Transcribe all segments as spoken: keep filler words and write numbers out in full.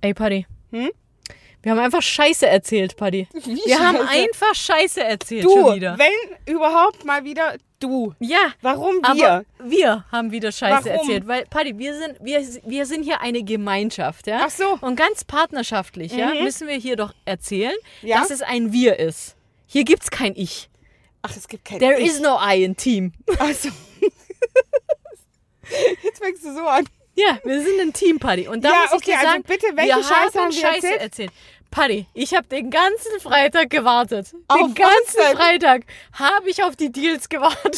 Ey, Paddy. Hm? Wir haben einfach Scheiße erzählt, Paddy. Wie Wir Scheiße? haben einfach Scheiße erzählt Du, schon wieder. wenn überhaupt mal wieder du. Ja. Warum wir? Aber wir haben wieder Scheiße Warum? erzählt. Weil, Paddy, wir sind, wir, wir sind hier eine Gemeinschaft, ja? Ach so. Und ganz partnerschaftlich, ja, Mhm. müssen wir hier doch erzählen, Ja? dass es ein Wir ist. Hier gibt's kein Ich. Ach, es gibt kein There Ich. is no I in Team. Ach so. Jetzt fängst du so an. Ja, wir sind ein Team, Paddy. Und da Ja, muss ich okay, dir also sagen, bitte, welche wir Scheiße haben haben wir Scheiße erzählt? erzählt. Paddy, ich habe den ganzen Freitag gewartet. Auf Den was ganzen denn? Freitag habe ich auf die Deals gewartet.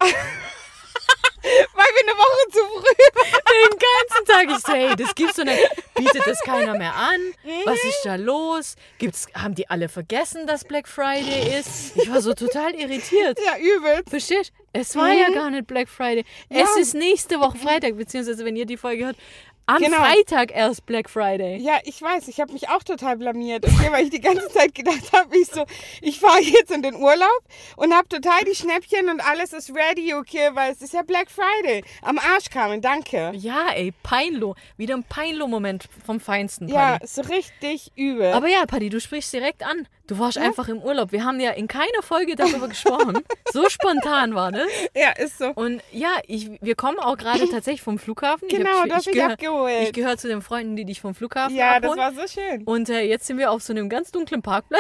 Weil wir eine Woche zu früh waren. Den ganzen Tag. Ich so, hey, das gibt's doch nicht. Bietet das keiner mehr an? Was ist da los? Gibt's, haben die alle vergessen, dass Black Friday ist? Ich war so total irritiert. Ja, übelst. Verstehst? Es war ja gar nicht Black Friday. Es Ja. ist nächste Woche Freitag, beziehungsweise wenn ihr die Folge hört, am Genau. Freitag erst Black Friday. Ja, ich weiß, ich habe mich auch total blamiert. Okay, weil ich die ganze Zeit gedacht habe, ich so, ich fahre jetzt in den Urlaub und habe total die Schnäppchen und alles ist ready, okay, weil es ist ja Black Friday. Am Arsch kamen, danke. Ja, ey, Peinlo. Wieder ein Peinlo-Moment vom Feinsten, Ja, Paddy. so richtig übel. Aber ja, Paddy, du sprichst direkt an. Du warst einfach im Urlaub. Wir haben ja in keiner Folge darüber gesprochen. So spontan war das. ja, ist so. Und ja, ich, wir kommen auch gerade tatsächlich vom Flughafen. Ich Genau, hab- du hast mich gehör- abgeholt. Ich gehöre zu den Freunden, die dich vom Flughafen Ja, das abholen. war so schön. Und äh, jetzt sind wir auf so einem ganz dunklen Parkplatz.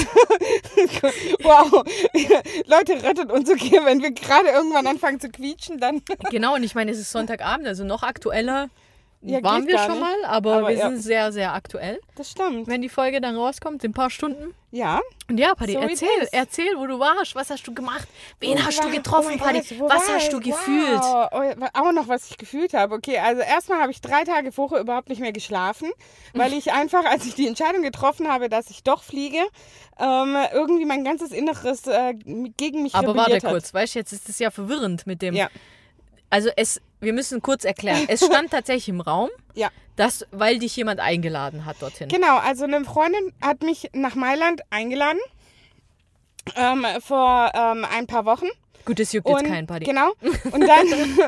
Wow. Leute, rettet uns okay, wenn wir gerade irgendwann anfangen zu quietschen, dann. Genau, und ich meine, es ist Sonntagabend, also noch aktueller Ja, waren geht wir gar schon nicht. mal, aber, Aber wir ja. sind sehr, sehr aktuell. Das stimmt. Wenn die Folge dann rauskommt, in ein paar Stunden. Ja. Und ja, Paddy, So erzähl, it is. erzähl, wo du warst, was hast du gemacht, wen Wo hast war- du getroffen, oh mein Paddy, Gott, wo was war hast ich? du Wow. gefühlt? Oh, auch noch, was ich gefühlt habe. Okay, also erstmal habe ich drei Tage vorher überhaupt nicht mehr geschlafen, weil ich einfach, als ich die Entscheidung getroffen habe, dass ich doch fliege, ähm, irgendwie mein ganzes Inneres äh, gegen mich Aber warte rebelliert hat. kurz, weißt du, jetzt ist es ja verwirrend mit dem. Ja. Also es, wir müssen kurz erklären, es stand tatsächlich im Raum, Ja. dass, weil dich jemand eingeladen hat dorthin. Genau, also eine Freundin hat mich nach Mailand eingeladen ähm, vor ähm, ein paar Wochen. Gut, das juckt jetzt keinen, Paddy. Genau. Und dann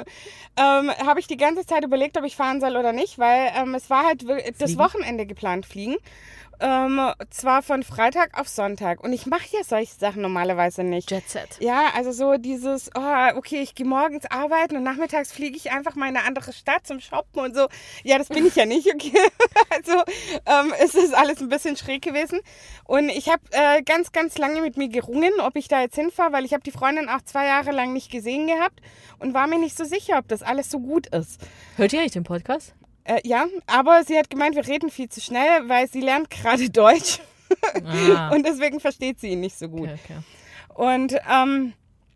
ähm, habe ich die ganze Zeit überlegt, ob ich fahren soll oder nicht, weil ähm, es war halt wir- das Fliegen? Wochenende geplant, fliegen. Ähm, zwar von Freitag auf Sonntag. Und ich mache ja solche Sachen normalerweise nicht. Jet Set. Ja, also so dieses, oh, okay, ich gehe morgens arbeiten und nachmittags fliege ich einfach mal in eine andere Stadt zum Shoppen und so. Ja, das bin ich ja nicht, okay. Also ähm, es ist alles ein bisschen schräg gewesen. Und ich habe äh, ganz, ganz lange mit mir gerungen, ob ich da jetzt hinfahre, weil ich habe die Freundin auch zwei Jahre lang nicht gesehen gehabt und war mir nicht so sicher, ob das alles so gut ist. Hört ihr eigentlich den Podcast? Äh, ja, aber sie hat gemeint, wir reden viel zu schnell, weil sie lernt gerade Deutsch. Ah, Und deswegen versteht sie ihn nicht so gut. okay, okay. Und ähm,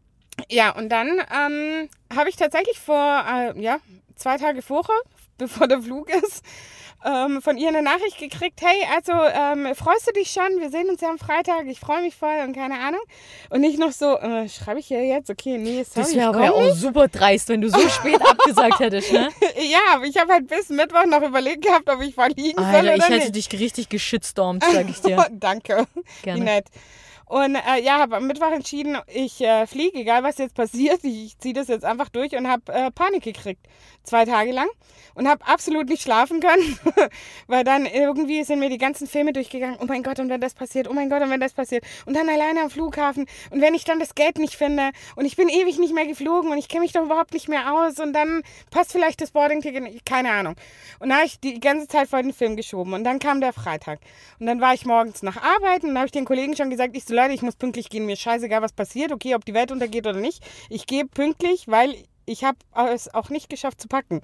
ja, und dann ähm, habe ich tatsächlich vor, äh, ja, zwei Tage vorher, bevor der Flug ist, ähm, von ihr eine Nachricht gekriegt, hey, also ähm, freust du dich schon? Wir sehen uns ja am Freitag, ich freue mich voll und keine Ahnung. Und nicht noch so, äh, schreibe ich hier jetzt? Okay, nee, sorry, Das ich wäre aber komm ja auch nicht. super dreist, wenn du so spät abgesagt hättest, ne? Ja, aber ich habe halt bis Mittwoch noch überlegt gehabt, ob ich verliegen soll Alter, oder ich hätte nicht. dich richtig geschitstormt, sag ich dir. Danke, Gerne. wie nett. Und äh, ja, habe am Mittwoch entschieden, ich äh, fliege, egal was jetzt passiert. Ich, ich ziehe das jetzt einfach durch und habe äh, Panik gekriegt. Zwei Tage lang. Und habe absolut nicht schlafen können. Weil dann irgendwie sind mir die ganzen Filme durchgegangen. Oh mein Gott, und wenn das passiert. Oh mein Gott, und wenn das passiert. Und dann alleine am Flughafen. Und wenn ich dann das Geld nicht finde. Und ich bin ewig nicht mehr geflogen. Und ich kenne mich doch überhaupt nicht mehr aus. Und dann passt vielleicht das Boarding-Ticket nicht. Keine Ahnung. Und dann habe ich die ganze Zeit vor den Film geschoben. Und dann kam der Freitag. Und dann war ich morgens nach Arbeiten. Und dann habe ich den Kollegen schon gesagt, ich so, Leute, ich muss pünktlich gehen. Mir ist scheißegal, was passiert. Okay, ob die Welt untergeht oder nicht. Ich gehe pünktlich, weil ich habe es auch nicht geschafft zu packen.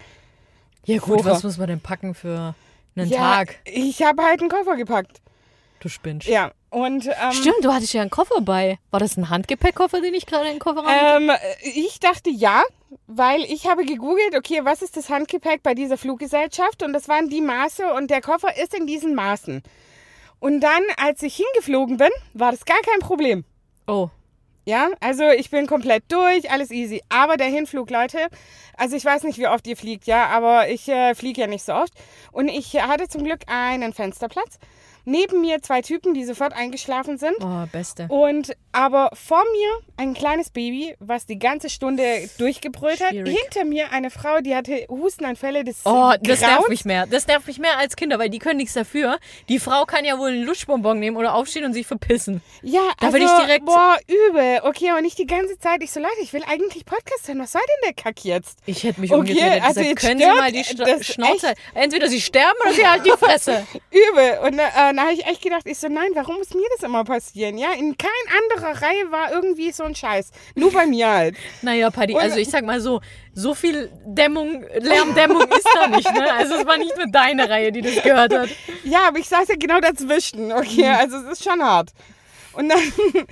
Ja gut, Vorher. was muss man denn packen für einen Ja, Tag? ich habe halt einen Koffer gepackt. Du spinnst. Ja, und ähm, Stimmt, du hattest ja einen Koffer bei. War das ein Handgepäckkoffer, den ich gerade in den Kofferraum hatte? ähm, ich dachte ja, weil ich habe gegoogelt, okay, was ist das Handgepäck bei dieser Fluggesellschaft? Und das waren die Maße und der Koffer ist in diesen Maßen. Und dann, als ich hingeflogen bin, war das gar kein Problem. Oh, Ja, also ich bin komplett durch, alles easy. Aber der Hinflug, Leute, also ich weiß nicht, wie oft ihr fliegt, ja, aber ich äh, fliege ja nicht so oft. Und ich hatte zum Glück einen Fensterplatz. Neben mir zwei Typen, die sofort eingeschlafen sind. Oh, beste. Und aber vor mir ein kleines Baby, was die ganze Stunde durchgebrüllt hat. Schwierig. Hinter mir eine Frau, die hatte Hustenanfälle. Das Oh, das graut. nervt mich mehr. Das nervt mich mehr als Kinder, weil die können nichts dafür. Die Frau kann ja wohl einen Lutschbonbon nehmen oder aufstehen und sich verpissen. Ja, Da also, will ich direkt- boah, übel. Okay, aber nicht die ganze Zeit. Ich so, Leute, ich will eigentlich Podcast hören. Was soll denn der Kack jetzt? Ich hätte mich Okay, umgedreht und also gesagt, jetzt können Sie stört mal die Sta- das Schnauze... Entweder Sie sterben oder Sie halten die Fresse. Übel. Und äh, da habe ich echt gedacht, ich so, nein, warum muss mir das immer passieren? Ja, in kein anderer Reihe war irgendwie so ein Scheiß. Nur bei mir halt. Naja, Paddy, Und- also ich sag mal so, so viel Dämmung, Lärmdämmung ist da nicht, ne? Also es war nicht nur deine Reihe, die das gehört hat. Ja, aber ich saß ja genau dazwischen. Okay, also es ist schon hart. Und dann,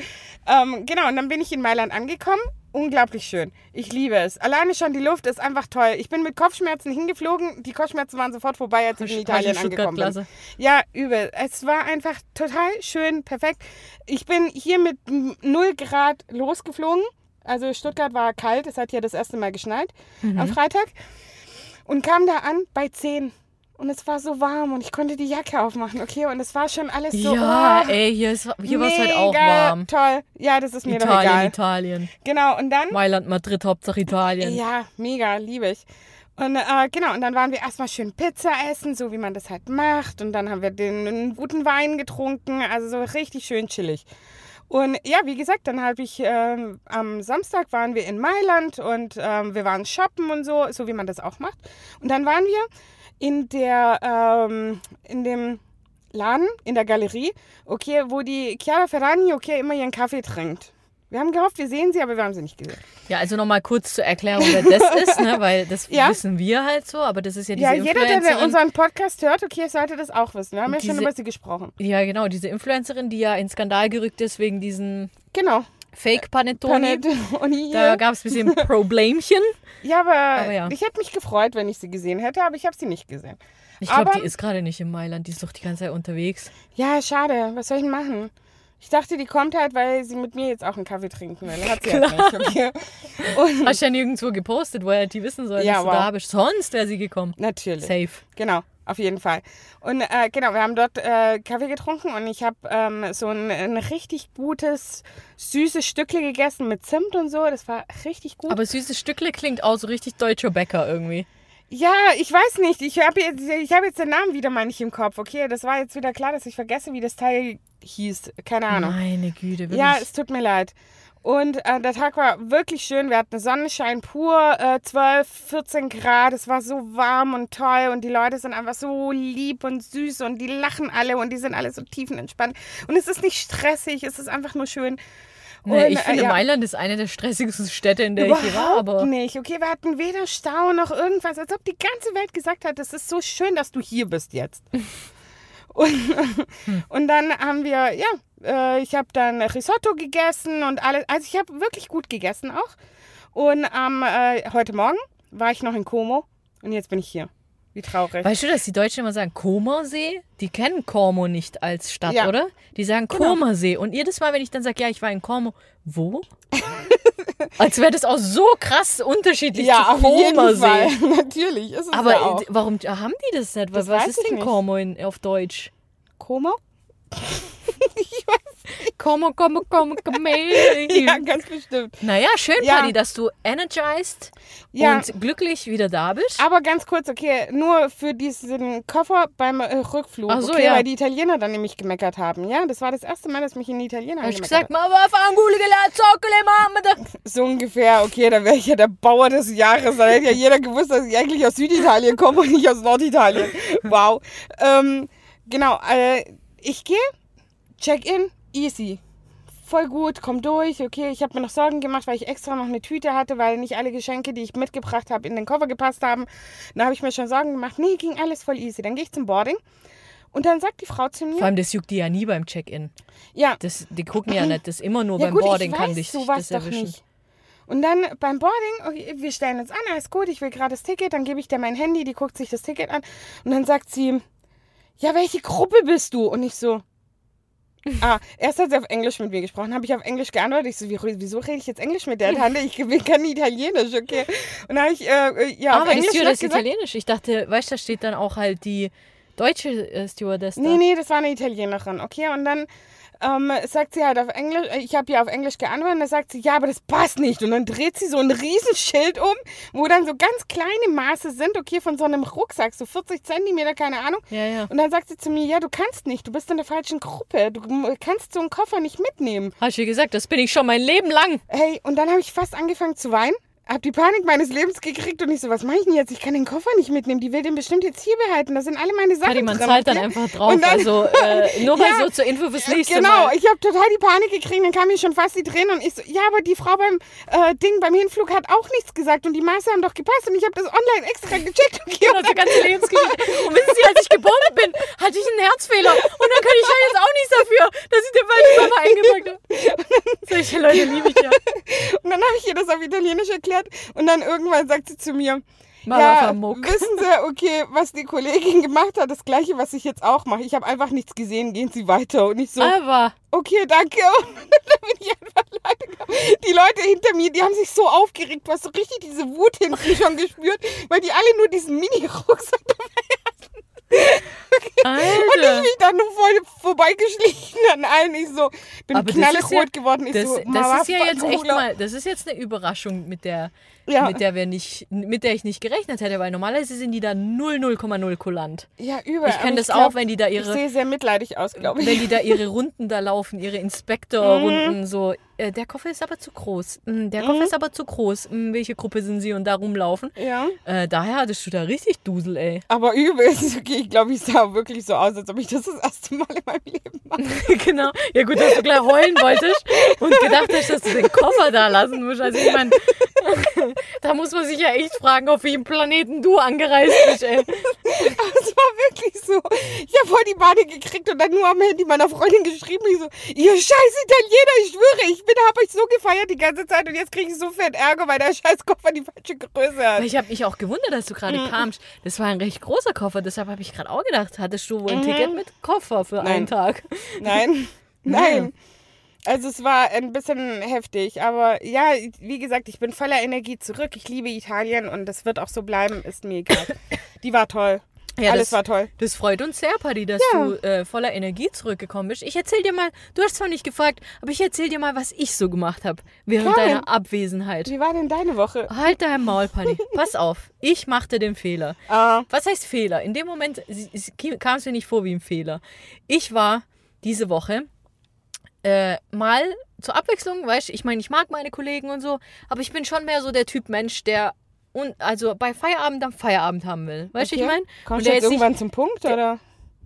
ähm, genau, und dann bin ich in Mailand angekommen. Unglaublich schön. Ich liebe es. Alleine schon die Luft ist einfach toll. Ich bin mit Kopfschmerzen hingeflogen. Die Kopfschmerzen waren sofort vorbei, als ich in Italien angekommen bin. Stuttgart-Klasse. Ja, übel. Es war einfach total schön, perfekt. Ich bin hier mit null Grad losgeflogen. Also Stuttgart war kalt. Es hat ja das erste Mal geschneit am Freitag. Und kam da an bei zehn. Und es war so warm und ich konnte die Jacke aufmachen, okay? Und es war schon alles so, Ja, oh, ey, hier, ist, hier war es halt auch mega warm. Toll. Ja, das ist mir doch Italien, egal. Italien. Genau, und dann, Mailand, Madrid, Hauptsache Italien. ja, mega, liebe ich. Und äh, genau, und dann waren wir erstmal schön Pizza essen, so wie man das halt macht. Und dann haben wir den einen guten Wein getrunken, also so richtig schön chillig. Und ja, wie gesagt, dann habe ich, ähm, am Samstag waren wir in Mailand und ähm, wir waren shoppen und so, so wie man das auch macht. Und dann waren wir in der, ähm, in dem Laden, in der Galerie, okay, wo die Chiara Ferragni, okay, immer ihren Kaffee trinkt. Wir haben gehofft, wir sehen sie, aber wir haben sie nicht gesehen. Ja, also nochmal kurz zur Erklärung, wer das ist, ne? Weil das Ja. wissen wir halt so, aber das ist ja diese Ja, jeder, der, der Influencerin. unseren Podcast hört, okay, sollte das auch wissen. Wir haben ja schon Diese- über sie gesprochen. Ja, genau, diese Influencerin, die ja in Skandal gerückt ist wegen diesem Genau. Fake-Panettone. Panettone. Da gab es ein bisschen Problemchen. Ja, aber, Aber ja. ich hätte mich gefreut, wenn ich sie gesehen hätte, aber ich habe sie nicht gesehen. Ich glaube, Aber- die ist gerade nicht in Mailand, die ist doch die ganze Zeit unterwegs. Ja, schade. Was soll ich denn machen? Ich dachte, die kommt halt, weil sie mit mir jetzt auch einen Kaffee trinken will. Hat sie halt nicht. Okay. Und Hast du ja nirgendwo gepostet, woher die wissen soll, Ja, dass du wow. da bist. Sonst wäre sie gekommen. natürlich. Safe. Genau, auf jeden Fall. Und äh, genau, wir haben dort äh, Kaffee getrunken und ich habe ähm, so ein, ein richtig gutes, süßes Stückle gegessen mit Zimt und so. Das war richtig gut. Aber süßes Stückle klingt auch so richtig deutscher Bäcker irgendwie. Ja, ich weiß nicht. Ich habe jetzt, ich hab jetzt den Namen wieder mal nicht im Kopf. Okay, das war jetzt wieder klar, dass ich vergesse, wie das Teil hieß. Keine Ahnung. Meine Güte, wirklich. Ja, es tut mir leid. Und äh, der Tag war wirklich schön. Wir hatten Sonnenschein pur, äh, zwölf, vierzehn Grad. Es war so warm und toll und die Leute sind einfach so lieb und süß und die lachen alle und die sind alle so tiefenentspannt. Und es ist nicht stressig, es ist einfach nur schön. Nee, Und, ich äh, finde, ja. Mailand ist eine der stressigsten Städte, in der ich hier war. Überhaupt Aber nicht. Okay, wir hatten weder Stau noch irgendwas, als ob die ganze Welt gesagt hat, es ist so schön, dass du hier bist jetzt. Und, Hm. und dann haben wir, ja, äh, ich habe dann Risotto gegessen und alles. Also ich habe wirklich gut gegessen auch. Und ähm, äh, heute Morgen war ich noch in Como und jetzt bin ich hier. Wie traurig. weißt du, dass die Deutschen immer sagen Comersee? Die kennen Como nicht als Stadt, Ja. oder? Die sagen Genau. Comersee. Und jedes Mal, wenn ich dann sage, ja, ich war in Como, wo? Als wäre das auch so krass unterschiedlich Ja, zu auf jeden Comersee. Fall. Natürlich ist es Aber ja auch. äh, warum haben die das nicht? Das Was weiß ist ich denn nicht. Como in, auf Deutsch? Como? Como, como, como, como. Ja, ganz bestimmt. Naja, schön, Ja. Paddy, dass du energized Ja. und glücklich wieder da bist. Aber ganz kurz, okay, nur für diesen Koffer beim äh, Rückflug, Ach so, okay, ja. weil die Italiener dann nämlich gemeckert haben, ja? Das war das erste Mal, dass mich ein Italiener Hast du angemeckert gesagt, mal was Fangule gelernt, Zockele, Mama. hat. So ungefähr, okay, dann wäre ich ja der Bauer des Jahres. Dann hätte ja jeder gewusst, dass ich eigentlich aus Süditalien komme und nicht aus Norditalien. Wow. ähm, genau, äh, ich gehe, Check-in, easy. Voll gut, komm durch, okay. Ich habe mir noch Sorgen gemacht, weil ich extra noch eine Tüte hatte, weil nicht alle Geschenke, die ich mitgebracht habe, in den Koffer gepasst haben. Da habe ich mir schon Sorgen gemacht. Nee, ging alles voll easy. Dann gehe ich zum Boarding und dann sagt die Frau zu mir, Vor allem, das juckt die ja nie beim Check-in. ja, Das, die gucken ja nicht, das immer nur ja beim gut, Boarding ich kann weiß dich sowas das doch erwischen. nicht. Und dann beim Boarding, okay, wir stellen uns an, alles gut, ich will gerade das Ticket, dann gebe ich dir mein Handy, die guckt sich das Ticket an und dann sagt sie, ja, welche Gruppe bist du? Und ich so, ah, erst hat sie auf Englisch mit mir gesprochen, habe ich auf Englisch geantwortet. Ich so, wie, wieso rede ich jetzt Englisch mit der Tante? Ich bin kein Italienisch, okay. Und dann habe ich, äh, ja, Ah, auf aber die Englisch Stewardess ist gesagt, italienisch. Ich dachte, weißt du, da steht dann auch halt die, Deutsche äh, Stewardess da. Nee, nee, das war eine Italienerin, okay? Und dann ähm, sagt sie halt auf Englisch, ich habe ihr auf Englisch geantwortet und dann sagt sie, ja, aber das passt nicht. Und dann dreht sie so ein Riesenschild um, wo dann so ganz kleine Maße sind, okay, von so einem Rucksack, so vierzig Zentimeter, keine Ahnung. Ja, ja. Und dann sagt sie zu mir, ja, du kannst nicht, du bist in der falschen Gruppe, du kannst so einen Koffer nicht mitnehmen. Hast du gesagt, das bin ich schon mein Leben lang. Hey, und dann habe ich fast angefangen zu weinen. Hab die Panik meines Lebens gekriegt und ich so, was mache ich denn jetzt? Ich kann den Koffer nicht mitnehmen. Die will den bestimmt jetzt hier behalten. Da sind alle meine Sachen Paddy, man drin. zahlt okay? dann einfach drauf. Und dann, also äh, nur mal Ja, so zur Info fürs nächste Genau, Mal. ich habe total die Panik gekriegt. Dann kam mir schon fast die Tränen und ich so, ja, aber die Frau beim äh, Ding, beim Hinflug hat auch nichts gesagt und die Maße haben doch gepasst und ich habe das online extra gecheckt. Okay, Das die ganze Lebensgeschichte. Und wissen Sie, als ich geboren bin, hatte ich einen Herzfehler. Und dann kann ich ja jetzt auch nichts dafür, dass ich den falschen Koffer eingepackt habe. Solche Leute liebe ich ja. und dann habe ich ihr das auf Italienisch erklärt und dann irgendwann sagt sie zu mir, Malafa ja, Muck. wissen Sie, okay, was die Kollegin gemacht hat, das Gleiche, was ich jetzt auch mache. Ich habe einfach nichts gesehen, gehen Sie weiter. Und ich so, Aber okay, danke. Und dann bin ich einfach alleine gegangen. Die Leute hinter mir, die haben sich so aufgeregt. Du hast so richtig diese Wut hinten schon gespürt, weil die alle nur diesen Mini-Rucksack dabei hatten. Und ich Alter. mich dann nur voll vorbeigeschlichen an allen. Ich so, bin Aber das ist knallrot ja- geworden. Ich Das, so, das ist ja Mama, jetzt echt Bruder. mal, das ist jetzt eine Überraschung, mit der, Ja. mit der wir nicht, mit der ich nicht gerechnet hätte, weil normalerweise sind die da null Komma null kulant. Ja, übel. Ich kenne Aber das glaub, auch, wenn die da Ich ihre, sehe sehr mitleidig aus, glaube ich. wenn die da ihre Runden da laufen, ihre Inspektorrunden, so, äh, der Koffer ist aber zu groß, mm, der Koffer ist aber zu groß, mm, welche Gruppe sind sie und da rumlaufen. Ja. Äh, daher hattest du da richtig Dusel, ey. Aber übel ist okay. Ich glaube, ich sah wirklich so aus, als ob ich das das erste Mal in meinem Leben mache. Genau. Ja gut, dass du gleich heulen wolltest und gedacht hast, dass du den Koffer da lassen musst. Also ich meine, da muss man sich ja echt fragen, auf welchem Planeten du angereist bist, ey. Aber es war wirklich so. Ich habe voll die Panik gekriegt und dann nur am Handy meiner Freundin geschrieben. Ich so, ihr scheiß Italiener, ich schwöre, ich bin, habe euch so gefeiert die ganze Zeit und jetzt kriege ich so fett Ärger, weil der scheiß Koffer die falsche Größe hat. Ich habe mich auch gewundert, dass du gerade kamst. Das war ein recht großer Koffer, deshalb habe ich gerade auch gedacht, hattest du wohl ein Ticket mit Koffer für einen Tag? Nein, nein. Also es war ein bisschen heftig, aber ja, wie gesagt, ich bin voller Energie zurück. Ich liebe Italien und das wird auch so bleiben, ist mir egal. Die war toll. Ja, Alles das, war toll. Das freut uns sehr, Paddy, dass Ja. du äh, voller Energie zurückgekommen bist. Ich erzähl dir mal, du hast zwar nicht gefragt, aber ich erzähl dir mal, was ich so gemacht habe während Klar. deiner Abwesenheit. Wie war denn deine Woche? Halt dein Maul, Paddy. Pass auf, ich machte den Fehler. Ah, Was heißt Fehler? In dem Moment es- es kam es mir nicht vor wie ein Fehler. Ich war diese Woche äh, mal zur Abwechslung, weißt du, ich meine, ich mag meine Kollegen und so, aber ich bin schon mehr so der Typ Mensch, der und also bei Feierabend dann Feierabend haben will. Weißt du, okay. ich meine? Kommst du jetzt irgendwann zum Punkt, oder?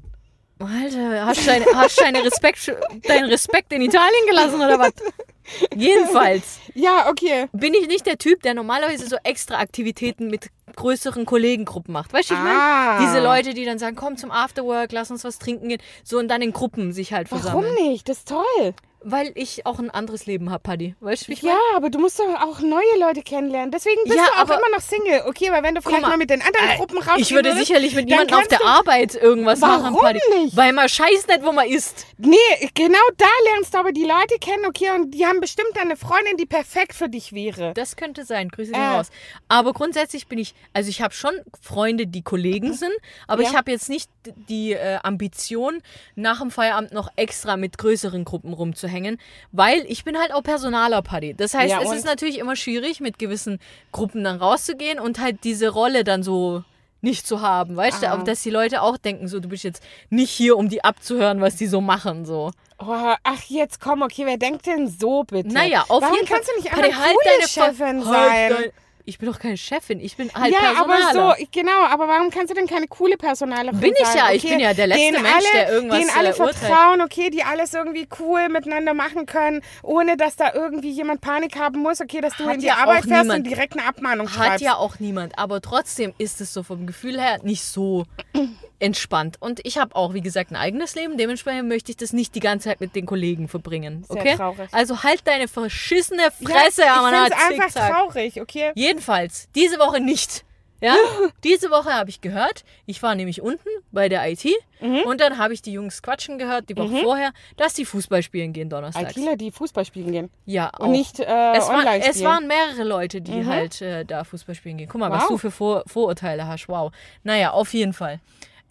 Alter, hast du deine, hast du deine Respekt, deinen Respekt in Italien gelassen oder was? Jedenfalls Ja, okay. bin ich nicht der Typ, der normalerweise so extra Aktivitäten mit größeren Kollegengruppen macht. Weißt du, ich meine? Ah. Diese Leute, die dann sagen, komm zum Afterwork, lass uns was trinken gehen. So und dann in Gruppen sich halt Warum versammeln. nicht? Das ist toll. Weil ich auch ein anderes Leben habe, Paddy. Weißt du, wie ich Ja, aber du musst doch auch neue Leute kennenlernen. Deswegen bist Ja, du auch aber- immer noch Single. Okay, weil wenn du vielleicht mal, mal mit den anderen äh, Gruppen rausgehen Ich würde würdest, sicherlich mit dann jemandem auf kannst der du- Arbeit irgendwas machen, Warum Paddy. nicht? Weil man scheiß nicht, wo man ist. Nee, genau da lernst du aber die Leute kennen, okay, und die haben bestimmt eine Freundin, die perfekt für dich wäre. Das könnte sein, Grüße gehen Äh. raus. Aber grundsätzlich bin ich, also ich habe schon Freunde, die Kollegen sind, aber Ja. ich habe jetzt nicht die äh, Ambition, nach dem Feierabend noch extra mit größeren Gruppen rumzuhängen, weil ich bin halt auch Personaler, Paddy. Das heißt, Ja, es und? ist natürlich immer schwierig, mit gewissen Gruppen dann rauszugehen und halt diese Rolle dann so nicht zu haben, weißt du, Ah. aber dass die Leute auch denken, so du bist jetzt nicht hier, um die abzuhören, was die so machen, so. Oh, ach, jetzt komm, okay, wer denkt denn so bitte? Naja, auf Warum jeden Fall. kannst du nicht Paddy, einfach coole Chefin Ver- sein? Halt dein- ich bin doch keine Chefin, ich bin halt Ja, Personaler. aber so, genau, aber warum kannst du denn keine coole Personalerin Bin ich sein? ja, okay? ich bin ja der letzte denen Mensch, alle, der irgendwas, denen alle äh, urteilt. vertrauen, okay, die alles irgendwie cool miteinander machen können, ohne dass da irgendwie jemand Panik haben muss, okay, dass du Hat in die ja auch Arbeit fährst niemand. und direkt eine Abmahnung Hat schreibst. ja auch niemand, aber trotzdem ist es so vom Gefühl her nicht so entspannt. Und ich habe auch, wie gesagt, ein eigenes Leben, dementsprechend möchte ich das nicht die ganze Zeit mit den Kollegen verbringen, Sehr okay? traurig. Also halt deine verschissene Fresse, ja, aber ich man find's hat einfach Zickzack. traurig, okay? Jedenfalls, diese Woche nicht. Ja, diese Woche habe ich gehört, ich war nämlich unten bei der I T Mhm. und dann habe ich die Jungs quatschen gehört, die Woche vorher, dass die Fußball spielen gehen donnerstags. ITler, die Fußball spielen gehen. Ja, auch. Und nicht äh, es, war, online es spielen. waren mehrere Leute, die halt äh, da Fußball spielen gehen. Guck mal, was Wow. du für Vor Vorurteile hast. Wow. Naja, auf jeden Fall.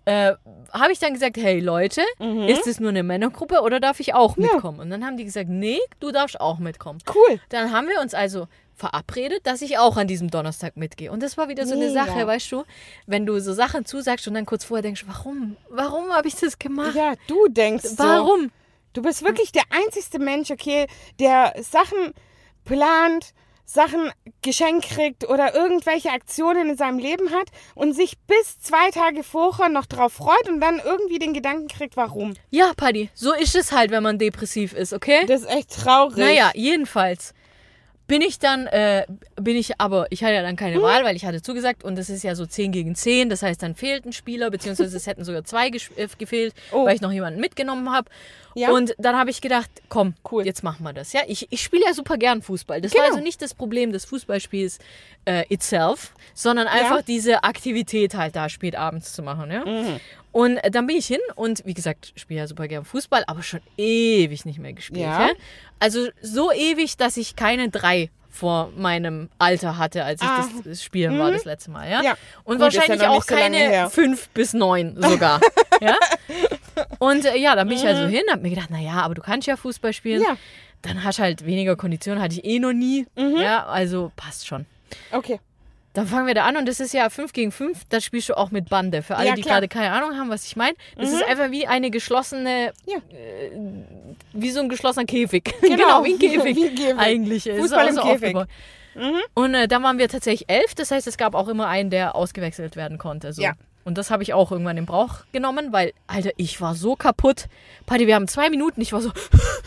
äh, habe ich dann gesagt, hey Leute, Mhm. ist es nur eine Männergruppe oder darf ich auch Ja. mitkommen? Und dann haben die gesagt, nee, du darfst auch mitkommen. Cool. Dann haben wir uns also verabredet, dass ich auch an diesem Donnerstag mitgehe. Und das war wieder so eine Mega. Sache, weißt du, wenn du so Sachen zusagst und dann kurz vorher denkst, warum? Warum habe ich das gemacht? Ja, du denkst so. Warum? Du bist wirklich der einzigste Mensch, okay, der Sachen plant, Sachen geschenkt kriegt oder irgendwelche Aktionen in seinem Leben hat und sich bis zwei Tage vorher noch drauf freut und dann irgendwie den Gedanken kriegt, warum. Ja, Paddy, so ist es halt, wenn man depressiv ist, okay? Das ist echt traurig. Naja, jedenfalls bin ich dann, äh, bin ich aber, ich hatte ja dann keine Wahl, weil ich hatte zugesagt und es ist ja so zehn gegen zehn, das heißt, dann fehlt ein Spieler, beziehungsweise es hätten sogar zwei ges- äh, gefehlt, Oh. weil ich noch jemanden mitgenommen habe. Ja. Und dann habe ich gedacht, komm, Cool. jetzt machen wir das. Ja, ich, ich spiele ja super gern Fußball. Das Genau. war also nicht das Problem des Fußballspiels äh, itself, sondern einfach diese Aktivität halt da spät abends zu machen. Ja? Mhm. Und äh, dann bin ich hin und wie gesagt, spiele ja super gern Fußball, aber schon ewig nicht mehr gespielt. Ja. Ja? Also so ewig, dass ich keine drei vor meinem Alter hatte, als ich Ah. das, das Spielen war das letzte Mal. Ja? Ja. Und Gut, ist ja wahrscheinlich noch auch nicht so lange keine her. fünf bis neun sogar. ja? Und äh, ja, dann bin ich Mhm. also hin, hab mir gedacht, naja, aber du kannst ja Fußball spielen. Ja. Dann hast du halt weniger Konditionen, hatte ich eh noch nie. Mhm. Ja, also passt schon. Okay. Dann fangen wir da an und das ist ja fünf gegen fünf, da spielst du auch mit Bande. Für alle, Ja, die klar. gerade keine Ahnung haben, was ich meine. Das ist einfach wie eine geschlossene, Ja. äh, wie so ein geschlossener Käfig. Genau, wie ein Käfig. wie ein Käfig. Eigentlich. ist Fußball auch im so Käfig. aufgebaut. Und äh, dann waren wir tatsächlich elf, das heißt, es gab auch immer einen, der ausgewechselt werden konnte. So. Ja. Und das habe ich auch irgendwann in Brauch genommen, weil, Alter, ich war so kaputt. Paddy, wir haben zwei Minuten, ich war so,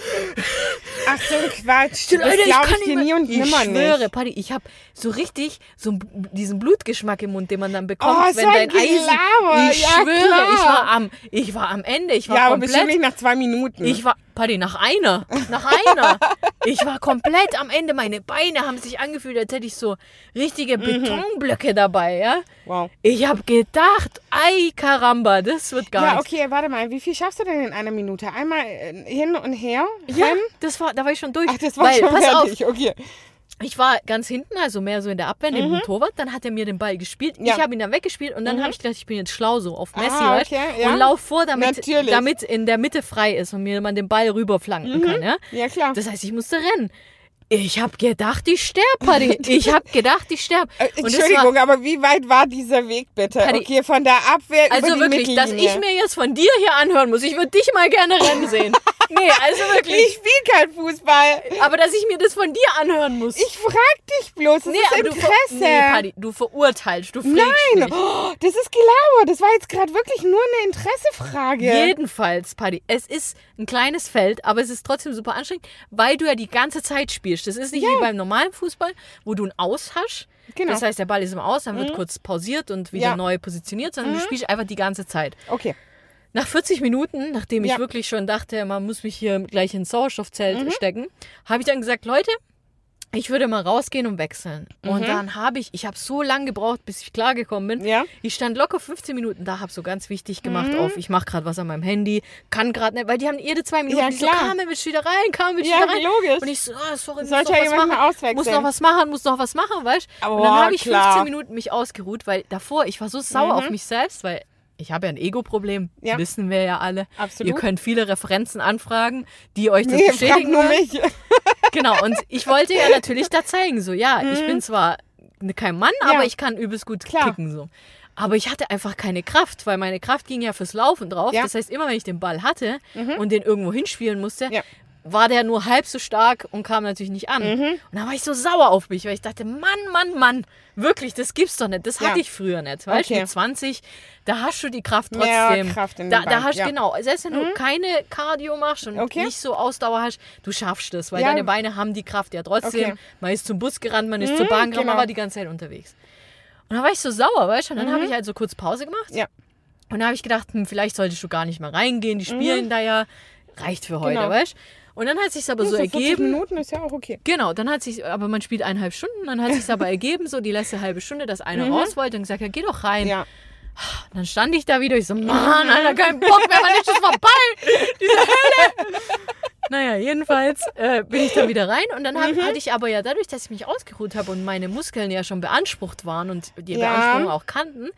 Ach so ein Quatsch. Das Leute, ich glaube kann ich dir nicht nie mehr. und Ich nimmer schwöre, nicht. Paddy, ich habe so richtig so einen- diesen Blutgeschmack im Mund, den man dann bekommt, Oh, wenn so ein dein Eisen... Gelaber. Ich Ja, schwöre, klar. ich war, am, ich war am Ende, ich war Ja, aber komplett... bestimmt nicht nach zwei Minuten. Ich war, Paddy, nach einer, nach einer. Ich war komplett am Ende, meine Beine haben sich angefühlt, als hätte ich so richtige Betonblöcke dabei, ja. wow. Ich habe gedacht, ei Karamba, das wird gar Ja, nichts. okay, warte mal. Wie viel schaffst du denn in einer Minute? Einmal äh, hin und her? Ja, rennen? das war, da war ich schon durch. Ach, das war weil, schon pass auf, fertig. Okay. ich war ganz hinten, also mehr so in der Abwehr, neben dem Torwart. Dann hat er mir den Ball gespielt. Ja. Ich habe ihn dann weggespielt und dann habe ich gedacht, ich bin jetzt schlau so auf Messi, Ah, weißt? okay, ja. Und lauf vor, damit, Natürlich. damit in der Mitte frei ist und mir man den Ball rüberflanken kann. Ja? Ja, klar. Das heißt, ich musste rennen. Ich habe gedacht, ich sterb, Paddy. Ich habe gedacht, ich sterb. Äh, Und das Entschuldigung, war, aber wie weit war dieser Weg bitte? Paddy, Okay, von der Abwehr also über die wirklich, dass Mittellinie. ich mir jetzt von dir hier anhören muss. Ich würde dich mal gerne rennen sehen. Nee, also wirklich. Ich spiele kein Fußball. Aber dass ich mir das von dir anhören muss. Ich frag dich bloß. Das nee, ist aber du, ver Interesse. nee, Paddy, du verurteilst, du fliegst Nein, mich. oh, das ist Gelaber. Das war jetzt gerade wirklich nur eine Interessefrage. Jedenfalls, Paddy, es ist ein kleines Feld, aber es ist trotzdem super anstrengend, weil du ja die ganze Zeit spielst. Das ist nicht wie beim normalen Fußball, wo du ein Aus hast. Genau. Das heißt, der Ball ist im Aus, dann wird kurz pausiert und wieder Ja. neu positioniert, sondern du spielst einfach die ganze Zeit. Okay. Nach vierzig Minuten, nachdem ich Ja. wirklich schon dachte, man muss mich hier gleich ins Sauerstoffzelt Mhm. stecken, habe ich dann gesagt, Leute, ich würde mal rausgehen und wechseln. Und dann habe ich, ich habe so lange gebraucht, bis ich klargekommen bin. Mhm. Ja. Ich stand locker fünfzehn Minuten da, habe so ganz wichtig gemacht auf, ich mache gerade was an meinem Handy, kann gerade nicht, weil die haben jede zwei Minuten, Ja, die so, klar. Carmen, willst du wieder rein, Carmen, willst du Ja, wieder rein? logisch. Und ich so, ah, sorry, muss Sollte noch ja was jemand machen, mal auswechseln. muss noch was machen, muss noch was machen, weißt du? Und Oh, dann habe ich klar. fünfzehn Minuten mich ausgeruht, weil davor, ich war so sauer auf mich selbst, weil ich habe ja ein Ego-Problem, Ja. wissen wir ja alle. Absolut. Ihr könnt viele Referenzen anfragen, die euch das Nee, frag bestätigen nur wollen. mich. Genau, und ich wollte ja natürlich da zeigen, so, ja, ich bin zwar kein Mann, Mhm. Ja. aber ich kann übelst gut Klar. kicken, so. Aber ich hatte einfach keine Kraft, weil meine Kraft ging ja fürs Laufen drauf. Ja. Mhm. Das heißt, immer wenn ich den Ball hatte und den irgendwo hinspielen musste, Ja. war der nur halb so stark und kam natürlich nicht an. Mhm. Und dann war ich so sauer auf mich, weil ich dachte, Mann, Mann, Mann, wirklich, das gibt's doch nicht. Das Ja. hatte ich früher nicht. Weißt du, Okay. mit zwanzig, da hast du die Kraft Mehr trotzdem. Kraft in da, den da Beinen, hast du, ja. Mhm. genau, selbst wenn du keine Cardio machst und Okay. nicht so Ausdauer hast, du schaffst das, weil Ja. deine Beine haben die Kraft ja trotzdem. Okay. Man ist zum Bus gerannt, man ist zur Bahn gerannt, genau. man war die ganze Zeit unterwegs. Und dann war ich so sauer, weißt du, und dann habe ich halt so kurz Pause gemacht. Ja. Und dann habe ich gedacht, hm, vielleicht solltest du gar nicht mehr reingehen, die spielen da ja, reicht für heute, Genau. weißt du. Und dann hat sich aber Ja, so so vierzig ergeben, Minuten ist ja auch okay. genau, dann hat sich, aber man spielt eineinhalb Stunden, dann hat sich aber ergeben, so die letzte halbe Stunde, dass einer raus wollte und gesagt, ja, geh doch rein. Ja. Dann stand ich da wieder, ich so, Mann, Alter, kein Bock mehr, wann ist das vorbei? Diese Hölle! Naja, jedenfalls äh, bin ich dann wieder rein und dann hab, hatte ich aber ja dadurch, dass ich mich ausgeruht habe und meine Muskeln ja schon beansprucht waren und die Ja. Beanspruchung auch kannten,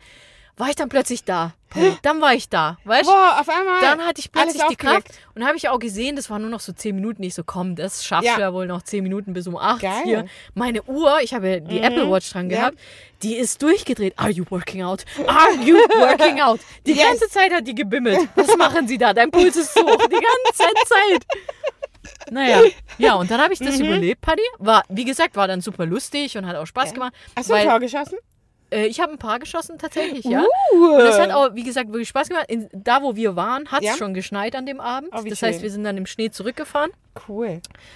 war ich dann plötzlich da. Dann war ich da, weißt du? Boah, auf einmal. Dann hatte ich plötzlich alles die Kraft. aufgeweckt. Und habe ich auch gesehen, das waren nur noch so zehn Minuten. Ich so, komm, das schaffst Ja. du ja wohl noch zehn Minuten bis um acht Geil. hier. Meine Uhr, ich habe ja die Mhm. Apple Watch dran Ja. gehabt, die ist durchgedreht. Are you working out? Are you working out? Die Yes. ganze Zeit hat die gebimmelt. Was machen sie da? Dein Puls ist so hoch. Die ganze Zeit. Naja, ja, und dann habe ich das Mhm. überlebt, Paddy. War, wie gesagt, war dann super lustig und hat auch Spaß gemacht. Hast du ein weil, Tor geschossen? äh, ich habe ein paar geschossen tatsächlich, ja. Uh. Und das hat auch, wie gesagt, wirklich Spaß gemacht. In, da, wo wir waren, hat es Ja. schon geschneit an dem Abend. Oh, wie das schön. heißt, wir sind dann im Schnee zurückgefahren. Cool.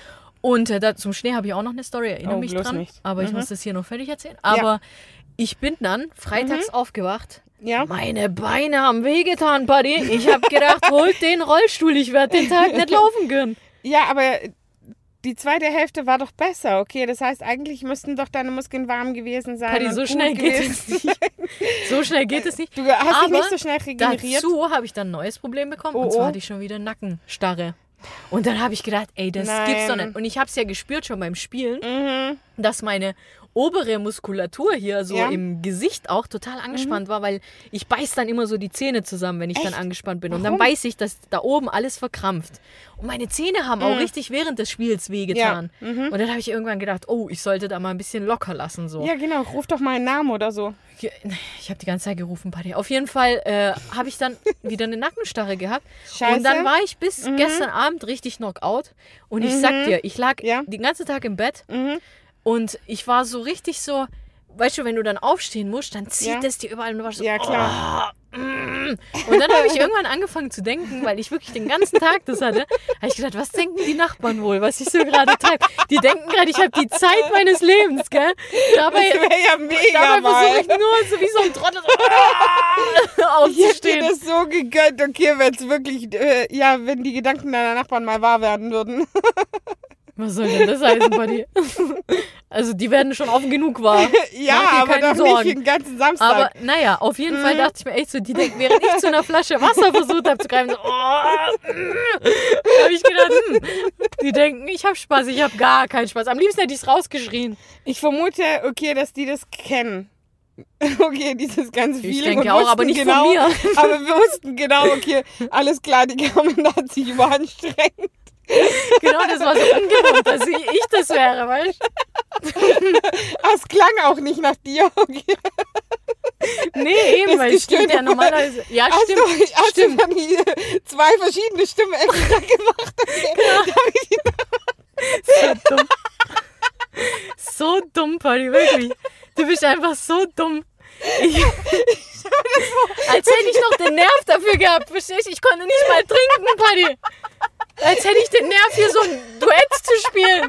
Und äh, da, zum Schnee habe ich auch noch eine Story, erinnere Oh, mich bloß dran. nicht. Aber ich Mhm. muss das hier noch fertig erzählen. Aber ich bin dann freitags aufgewacht. Ja. Meine Beine haben wehgetan, Buddy. Ich habe gedacht, holt den Rollstuhl, ich werde den Tag nicht laufen können. Ja, aber die zweite Hälfte war doch besser, okay? Das heißt, eigentlich müssten doch deine Muskeln warm gewesen sein. Paddy, und so gut schnell geht gewesen. es nicht. So schnell geht es nicht. Du hast dich Aber nicht so schnell regeneriert. Dazu habe ich dann ein neues Problem bekommen. Oh, und zwar oh. hatte ich schon wieder Nackenstarre. Und dann habe ich gedacht, ey, das Nein. gibt's doch nicht. Und ich habe es ja gespürt schon beim Spielen, Mhm. dass meine obere Muskulatur hier so Ja. im Gesicht auch total angespannt war, weil ich beiß dann immer so die Zähne zusammen, wenn ich dann Echt? angespannt bin. Und Warum? dann weiß ich, dass da oben alles verkrampft. Und meine Zähne haben auch Mhm. richtig während des Spiels wehgetan. Ja. Mhm. Und dann habe ich irgendwann gedacht, oh, ich sollte da mal ein bisschen locker lassen. So. Ja, genau. Ruf doch mal einen Namen oder so. Ich, ich habe die ganze Zeit gerufen, Paddy. Auf jeden Fall äh, habe ich dann wieder eine Nackenstarre gehabt. Scheiße. Und dann war ich bis Mhm. gestern Abend richtig Knockout. Und ich Mhm. sag dir, ich lag Ja. den ganzen Tag im Bett Mhm. und ich war so richtig so, weißt du, wenn du dann aufstehen musst, dann zieht Ja. es dir überall und du warst so, Ja, klar. oh, mm. Und dann habe ich irgendwann angefangen zu denken, weil ich wirklich den ganzen Tag das hatte, habe ich gedacht, was denken die Nachbarn wohl, was ich so gerade treibe? Die denken gerade, ich habe die Zeit meines Lebens, gell? Dabei, Das wäre ja mega dabei versuche mal. ich nur so wie so ein Trottel so, Ich hätte dir aufzustehen. das so gegönnt, okay, wenn es wirklich, äh, ja, wenn die Gedanken deiner Nachbarn mal wahr werden würden. Was soll denn das heißen, Buddy? Also die werden schon offen genug wahr. Ja, Mach dir aber keine doch Sorgen. nicht den ganzen Samstag. Aber naja, auf jeden Fall Mhm. dachte ich mir echt so, die denken, während ich zu einer Flasche Wasser versucht habe zu greifen, so, oh, mm. habe ich gedacht, hm, die denken, ich habe Spaß, ich habe gar keinen Spaß. Am liebsten hätte ich es rausgeschrien. Ich vermute, okay, dass die das kennen. Okay, dieses ganze Ich Feeling. denke und auch, aber wussten nicht genau, von mir. Aber wir wussten genau, okay, alles klar, die Carmen hat sich überanstrengt. Genau, das war so ungewohnt, dass ich, ich das wäre, weißt du? Aber es klang auch nicht nach dir. Okay. Nee, eben, Das weil es stimmt ja Gestöhne normalerweise. Ja, Hast stimmt. du, hast stimmt. du dann die äh, zwei verschiedene Stimmen extra gemacht? Okay. So dumm. So dumm, Paddy, wirklich. Du bist einfach so dumm. Ich, als hätte ich noch den Nerv dafür gehabt, verstehst du? Ich konnte nicht mal trinken, Paddy. Als hätte ich den Nerv, hier so ein Duett zu spielen.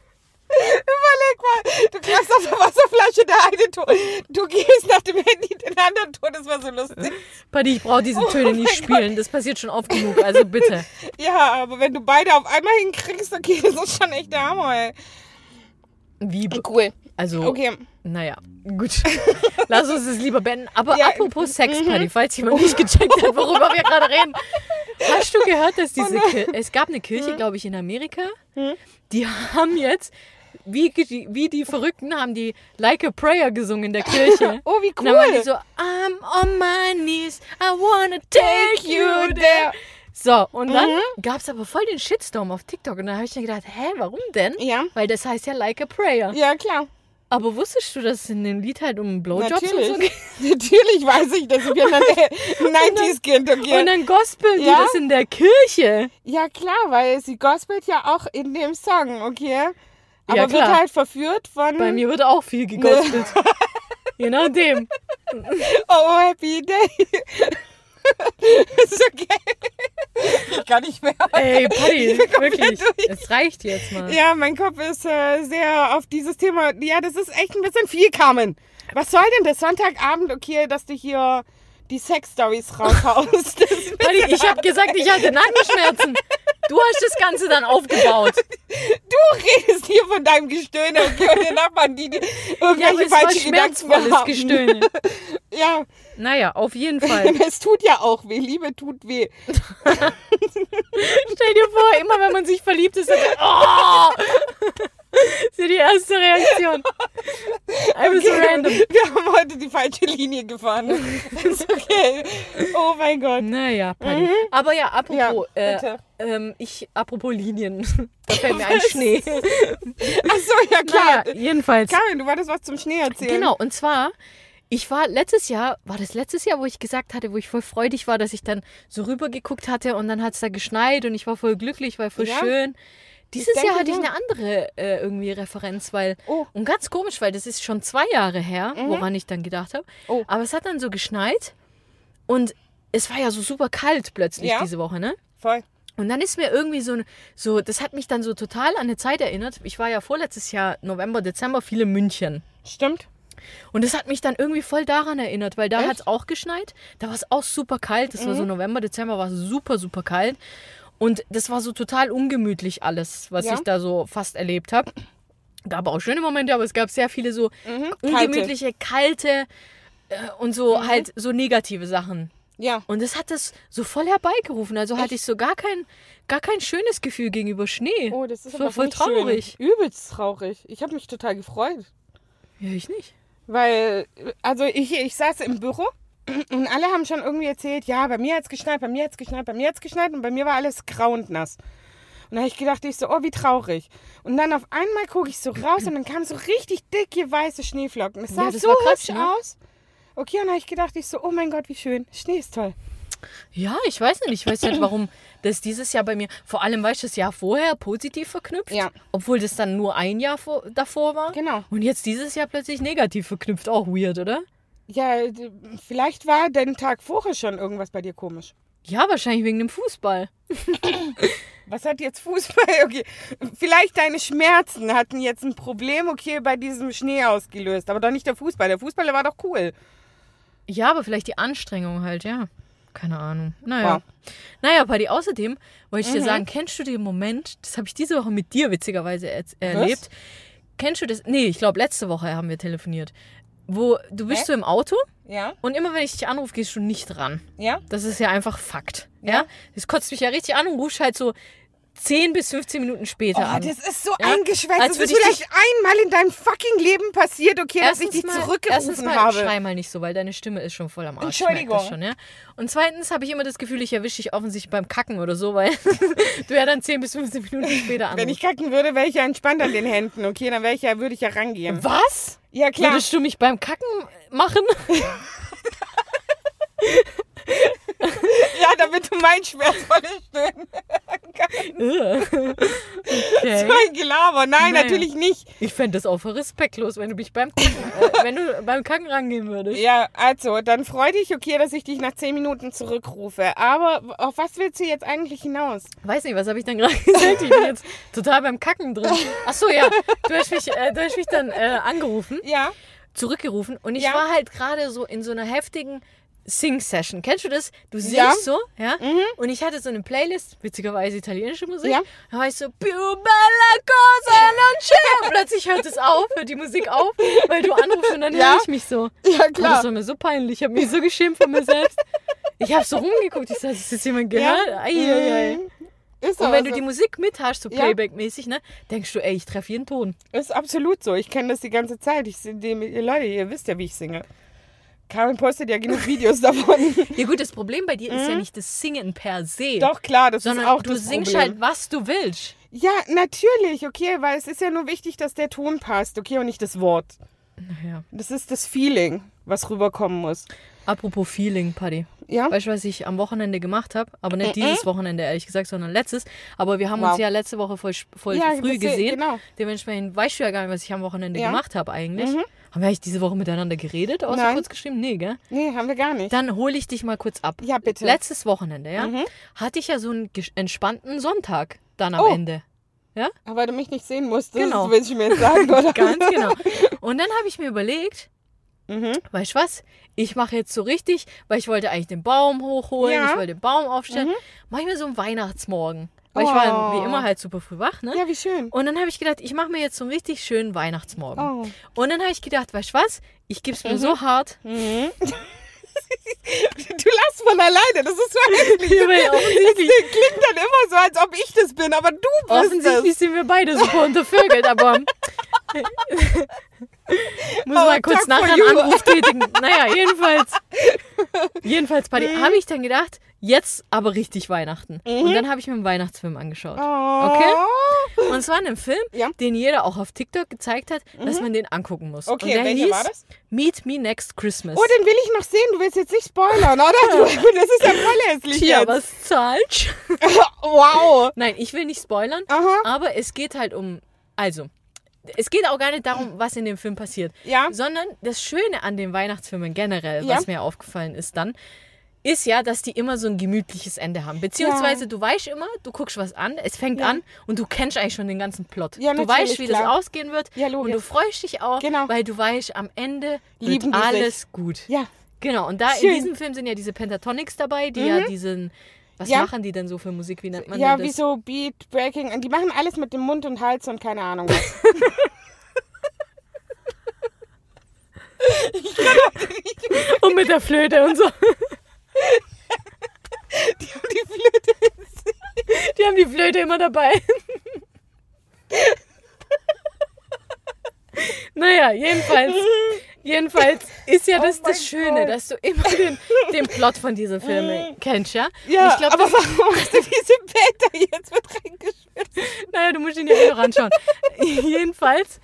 Überleg mal, du klappst auf der Wasserflasche, der eine Ton. Du gehst nach dem Handy, den anderen Ton, das war so lustig. Paddy, ich brauche diese Töne nicht mein spielen. Das passiert schon oft genug, also bitte. Ja, aber wenn du beide auf einmal hinkriegst, okay, das ist schon echt der Hammer, ey. Wie? Cool. Also, Okay. naja, gut. Lass uns das lieber beenden. Aber Ja, apropos Sex, Paddy, falls jemand nicht gecheckt hat, worüber wir gerade reden. Hast du gehört, dass diese Kirche, es gab eine Kirche, glaube ich, in Amerika, die haben jetzt, wie, die- wie die Verrückten, haben die Like a Prayer gesungen in der Kirche. Oh, wie Und dann waren die cool. so, I'm on my knees, I wanna take you there. So, und dann Mhm. gab es aber voll den Shitstorm auf TikTok. Und dann habe ich dann gedacht, hä, warum denn? Ja. Weil das heißt ja Like a Prayer. Ja, klar. Aber wusstest du, dass es in dem Lied halt um Blowjobs und so Natürlich. geht? Natürlich weiß ich das. Ich bin ein neunziger-Kind, okay. Und dann gospeln die Ja? das in der Kirche. Ja, klar, weil sie gospelt ja auch in dem Song, okay? Aber Ja, wird klar. halt verführt von... Bei mir wird auch viel gegospelt. Je nachdem. Oh, happy day. Ist okay. Ich kann nicht mehr. Ey, Paddy, Ich bin komplett wirklich. durch. Es reicht jetzt mal. Ja, mein Kopf ist äh, sehr auf dieses Thema. Ja, das ist echt ein bisschen viel, Carmen. Was soll denn das Sonntagabend, okay, dass du hier die Sex-Stories raushaust? Das ist Paddy, ich habe gesagt, ich hatte Nackenschmerzen. Du hast das Ganze dann aufgebaut. Du redest hier von deinem Gestöhne, okay, und den Nachbarn, die, die Ja, aber irgendwelche es war falschen Gedanken schmerzvolles haben. Gestöhne. Ja, Naja, auf jeden Fall. es tut ja auch weh. Liebe tut weh. Stell dir vor, immer wenn man sich verliebt ist, dann oh! Das ist ja die erste Reaktion. Einfach so random. Wir haben heute die falsche Linie gefahren. Ist okay. Oh mein Gott. Naja, Paddy. Mhm. Aber ja, apropos, Ja, äh, bitte. ähm, ich, apropos Linien. Da fällt mir ein Schnee. Ach so, ja klar. Naja, jedenfalls. Karin, du wolltest was zum Schnee erzählen. Genau, und zwar, ich war letztes Jahr, war das letztes Jahr, wo ich gesagt hatte, wo ich voll freudig war, dass ich dann so rübergeguckt hatte und dann hat es da geschneit und ich war voll glücklich, war voll Ja. schön. Dieses denke, Jahr hatte ich ja. eine andere äh, irgendwie Referenz, weil, Oh. und ganz komisch, weil das ist schon zwei Jahre her, Mhm. woran ich dann gedacht habe. Oh. Aber es hat dann so geschneit und es war ja so super kalt plötzlich Ja. diese Woche, ne? Voll. Und dann ist mir irgendwie so, so, das hat mich dann so total an eine Zeit erinnert. Ich war ja vorletztes Jahr, November, Dezember, viel in München. Stimmt. Und das hat mich dann irgendwie voll daran erinnert, weil da Echt? hat es auch geschneit. Da war es auch super kalt. Das war so November, Dezember, war super, super kalt. Und das war so total ungemütlich alles, was Ja. ich da so fast erlebt habe. Gab auch schöne Momente, aber es gab sehr viele so Mhm. ungemütliche, kalte, äh, und so halt so negative Sachen. Ja. Und das hat das so voll herbeigerufen. Also hatte ich so gar kein, gar kein schönes Gefühl gegenüber Schnee. Oh, das ist war aber voll nicht traurig. Schön. Übelst traurig. Ich habe mich total gefreut. Ja, ich nicht. Weil, also ich, ich saß im Büro und alle haben schon irgendwie erzählt, ja, bei mir hat es geschneit, bei mir hat es geschneit, bei mir hat es geschneit und bei mir war alles grau und nass. Und da habe ich gedacht, ich so, oh, wie traurig. Und dann auf einmal gucke ich so raus und dann kamen so richtig dicke weiße Schneeflocken. Das sah Ja, das so war krass, hübsch ne? aus. Okay, und dann habe ich gedacht, ich so, oh mein Gott, wie schön. Schnee ist toll. Ja, ich weiß nicht. Ich weiß nicht, warum das dieses Jahr bei mir, vor allem, weil ich das Jahr vorher positiv verknüpft, Ja. obwohl das dann nur ein Jahr vor, davor war. Genau. Und jetzt dieses Jahr plötzlich negativ verknüpft. Auch weird, oder? Ja, d- vielleicht war den Tag vorher schon irgendwas bei dir komisch. Ja, wahrscheinlich wegen dem Fußball. Was hat jetzt Fußball? Okay, vielleicht deine Schmerzen hatten jetzt ein Problem, okay, bei diesem Schnee ausgelöst. Aber doch nicht der Fußball. Der Fußball, der war doch cool. Ja, aber vielleicht die Anstrengung halt, ja. Keine Ahnung. Naja. Wow. Naja, Paddy, außerdem wollte ich dir Mhm. sagen, kennst du den Moment, das habe ich diese Woche mit dir witzigerweise er erlebt. Kennst du das? Nee, ich glaube, letzte Woche haben wir telefoniert. Wo du bist Hä? so im Auto Ja? und immer wenn ich dich anrufe, gehst du nicht ran. Ja? Das ist ja einfach Fakt. Ja? Ja. Das kotzt mich ja richtig an und rufst halt so zehn bis fünfzehn Minuten später Oh, an. das ist so Ja? eingeschwätzt. Als Das ist würde ich vielleicht einmal in deinem fucking Leben passiert, okay, dass ich dich mal, erstens zurückgerufen mal, habe. schrei mal nicht so, weil deine Stimme ist schon voll am Arsch. Ich merk Entschuldigung. Das schon, ja? Und zweitens habe ich immer das Gefühl, ich erwische dich offensichtlich beim Kacken oder so, weil du ja dann zehn bis fünfzehn Minuten später anrufst. Wenn ich kacken würde, wäre ich ja entspannt an den Händen, okay, dann wäre ich ja, würde ich ja rangehen. Was? Ja, klar. Würdest du mich beim Kacken machen? Ja, damit du mein schmerzvolles Stöhnen. Okay. Mein Gelaber. Nein, Naja. natürlich nicht. Ich fände das auch voll respektlos, wenn du mich beim Kacken, äh, wenn du beim Kacken rangehen würdest. Ja, also, dann freu dich, okay, dass ich dich nach zehn Minuten zurückrufe. Aber auf was willst du jetzt eigentlich hinaus? Weiß nicht, was habe ich dann gerade gesagt? Ich bin jetzt total beim Kacken drin. Ach so, ja. Du hast mich, äh, du hast mich dann äh, angerufen, Ja, zurückgerufen und ich Ja. war halt gerade so in so einer heftigen Sing-Session. Kennst du das? Du singst Ja. so, ja? Und ich hatte so eine Playlist, witzigerweise italienische Musik. Ja. Da war ich so, più bella cosa non c'è. Und plötzlich hört es auf, hört die Musik auf, weil du anrufst und dann Ja. höre ich mich so. ja Und das war mir so peinlich. Ich habe mich so geschämt von mir selbst. Ich habe so rumgeguckt. Ich sag, ist das jemand gehört? Ja. Ei, ei, ei. Mhm. Ist Und aber wenn du so. die Musik mit hast, so Ja. Playback-mäßig, ne, denkst du, ey, ich treffe jeden Ton. Ist absolut so. Ich kenne das die ganze Zeit. Ich sing die, ihr Leute, ihr wisst ja, wie ich singe. Karin postet ja genug Videos davon. Ja gut, das Problem bei dir ist ja nicht das Singen per se. Doch, klar, das sondern ist auch du das singst Problem. halt, was du willst. Ja, natürlich, okay, weil es ist ja nur wichtig, dass der Ton passt, okay, und nicht das Wort. Naja. Das ist das Feeling, was rüberkommen muss. Apropos Feeling, Paddy. Ja? Weißt du, was ich am Wochenende gemacht habe? Aber nicht dieses Wochenende, ehrlich gesagt, sondern letztes. Aber wir haben uns Wow. ja letzte Woche voll, voll Ja, früh das- gesehen. genau. Dementsprechend weißt du ja gar nicht, was ich am Wochenende Ja. gemacht habe eigentlich. Haben wir eigentlich diese Woche miteinander geredet, außer Nein. kurz geschrieben? Nee, gell? Nee, haben wir gar nicht. Dann hole ich dich mal kurz ab. Ja, bitte. Letztes Wochenende, ja, hatte ich ja so einen ges- entspannten Sonntag dann am Oh. Ende. Ja? Aber weil du mich nicht sehen musstest, Genau. willst du mir jetzt sagen, oder? Ganz genau. Und dann habe ich mir überlegt, Mhm. weißt du was? Ich mache jetzt so richtig, weil ich wollte eigentlich den Baum hochholen, Ja. ich wollte den Baum aufstellen. Mach ich mir so einen Weihnachtsmorgen. Weil ich war Oh. wie immer halt super früh wach, ne? Ja, wie schön. Und dann habe ich gedacht, ich mache mir jetzt so einen richtig schönen Weihnachtsmorgen. Oh. Und dann habe ich gedacht, weißt du was? Ich gebe es mir so hart. Mhm. Du lachst von alleine, das ist so hässlich. Ja, weil Das offensichtlich, klingt dann immer so, als ob ich das bin, aber du bist offensichtlich sind wir beide super untervögelt, aber Muss Oh, mal kurz talk for nachher you. einen Anruf tätigen. Naja, jedenfalls. Jedenfalls, Buddy, habe ich dann gedacht, jetzt aber richtig Weihnachten. Und dann habe ich mir einen Weihnachtsfilm angeschaut. Oh. Okay? Und zwar einen Film, Ja. den jeder auch auf TikTok gezeigt hat, dass man den angucken muss. Okay, und der welcher hieß war das? Meet Me Next Christmas. Oh, den will ich noch sehen. Du willst jetzt nicht spoilern, oder? Du, das ist ja voll hässlich Tja, jetzt. was zahlst? Wow. Nein, ich will nicht spoilern, Aha. aber es geht halt um, also, es geht auch gar nicht darum, was in dem Film passiert, Ja. sondern das Schöne an den Weihnachtsfilmen generell, Ja. was mir aufgefallen ist dann, ist ja, dass die immer so ein gemütliches Ende haben. Beziehungsweise Ja. du weißt immer, du guckst was an, es fängt Ja. an und du kennst eigentlich schon den ganzen Plot. Ja, du natürlich, weißt, wie klar. das ausgehen wird Ja, logisch. und du freust dich auch, Genau. weil du weißt, am Ende Lieben wird die alles gut. Ja. Genau, und da Schön. in diesem Film sind ja diese Pentatonics dabei, die ja diesen, was Ja. machen die denn so für Musik, wie nennt man Ja, denn wie das? so Beat, Breaking. Und die machen alles mit dem Mund und Hals und keine Ahnung was. Und mit der Flöte und so. Die haben die Flöte. Die haben die Flöte immer dabei. Naja, jedenfalls, jedenfalls ist ja das Oh mein das Schöne, Gott. dass du immer den, den Plot von diesen Filmen kennst, ja? Ja, Und ich glaub, aber das, warum hast du diese Blätter jetzt mit reingeschmissen? naja, du musst ihn ja eh noch anschauen. Jedenfalls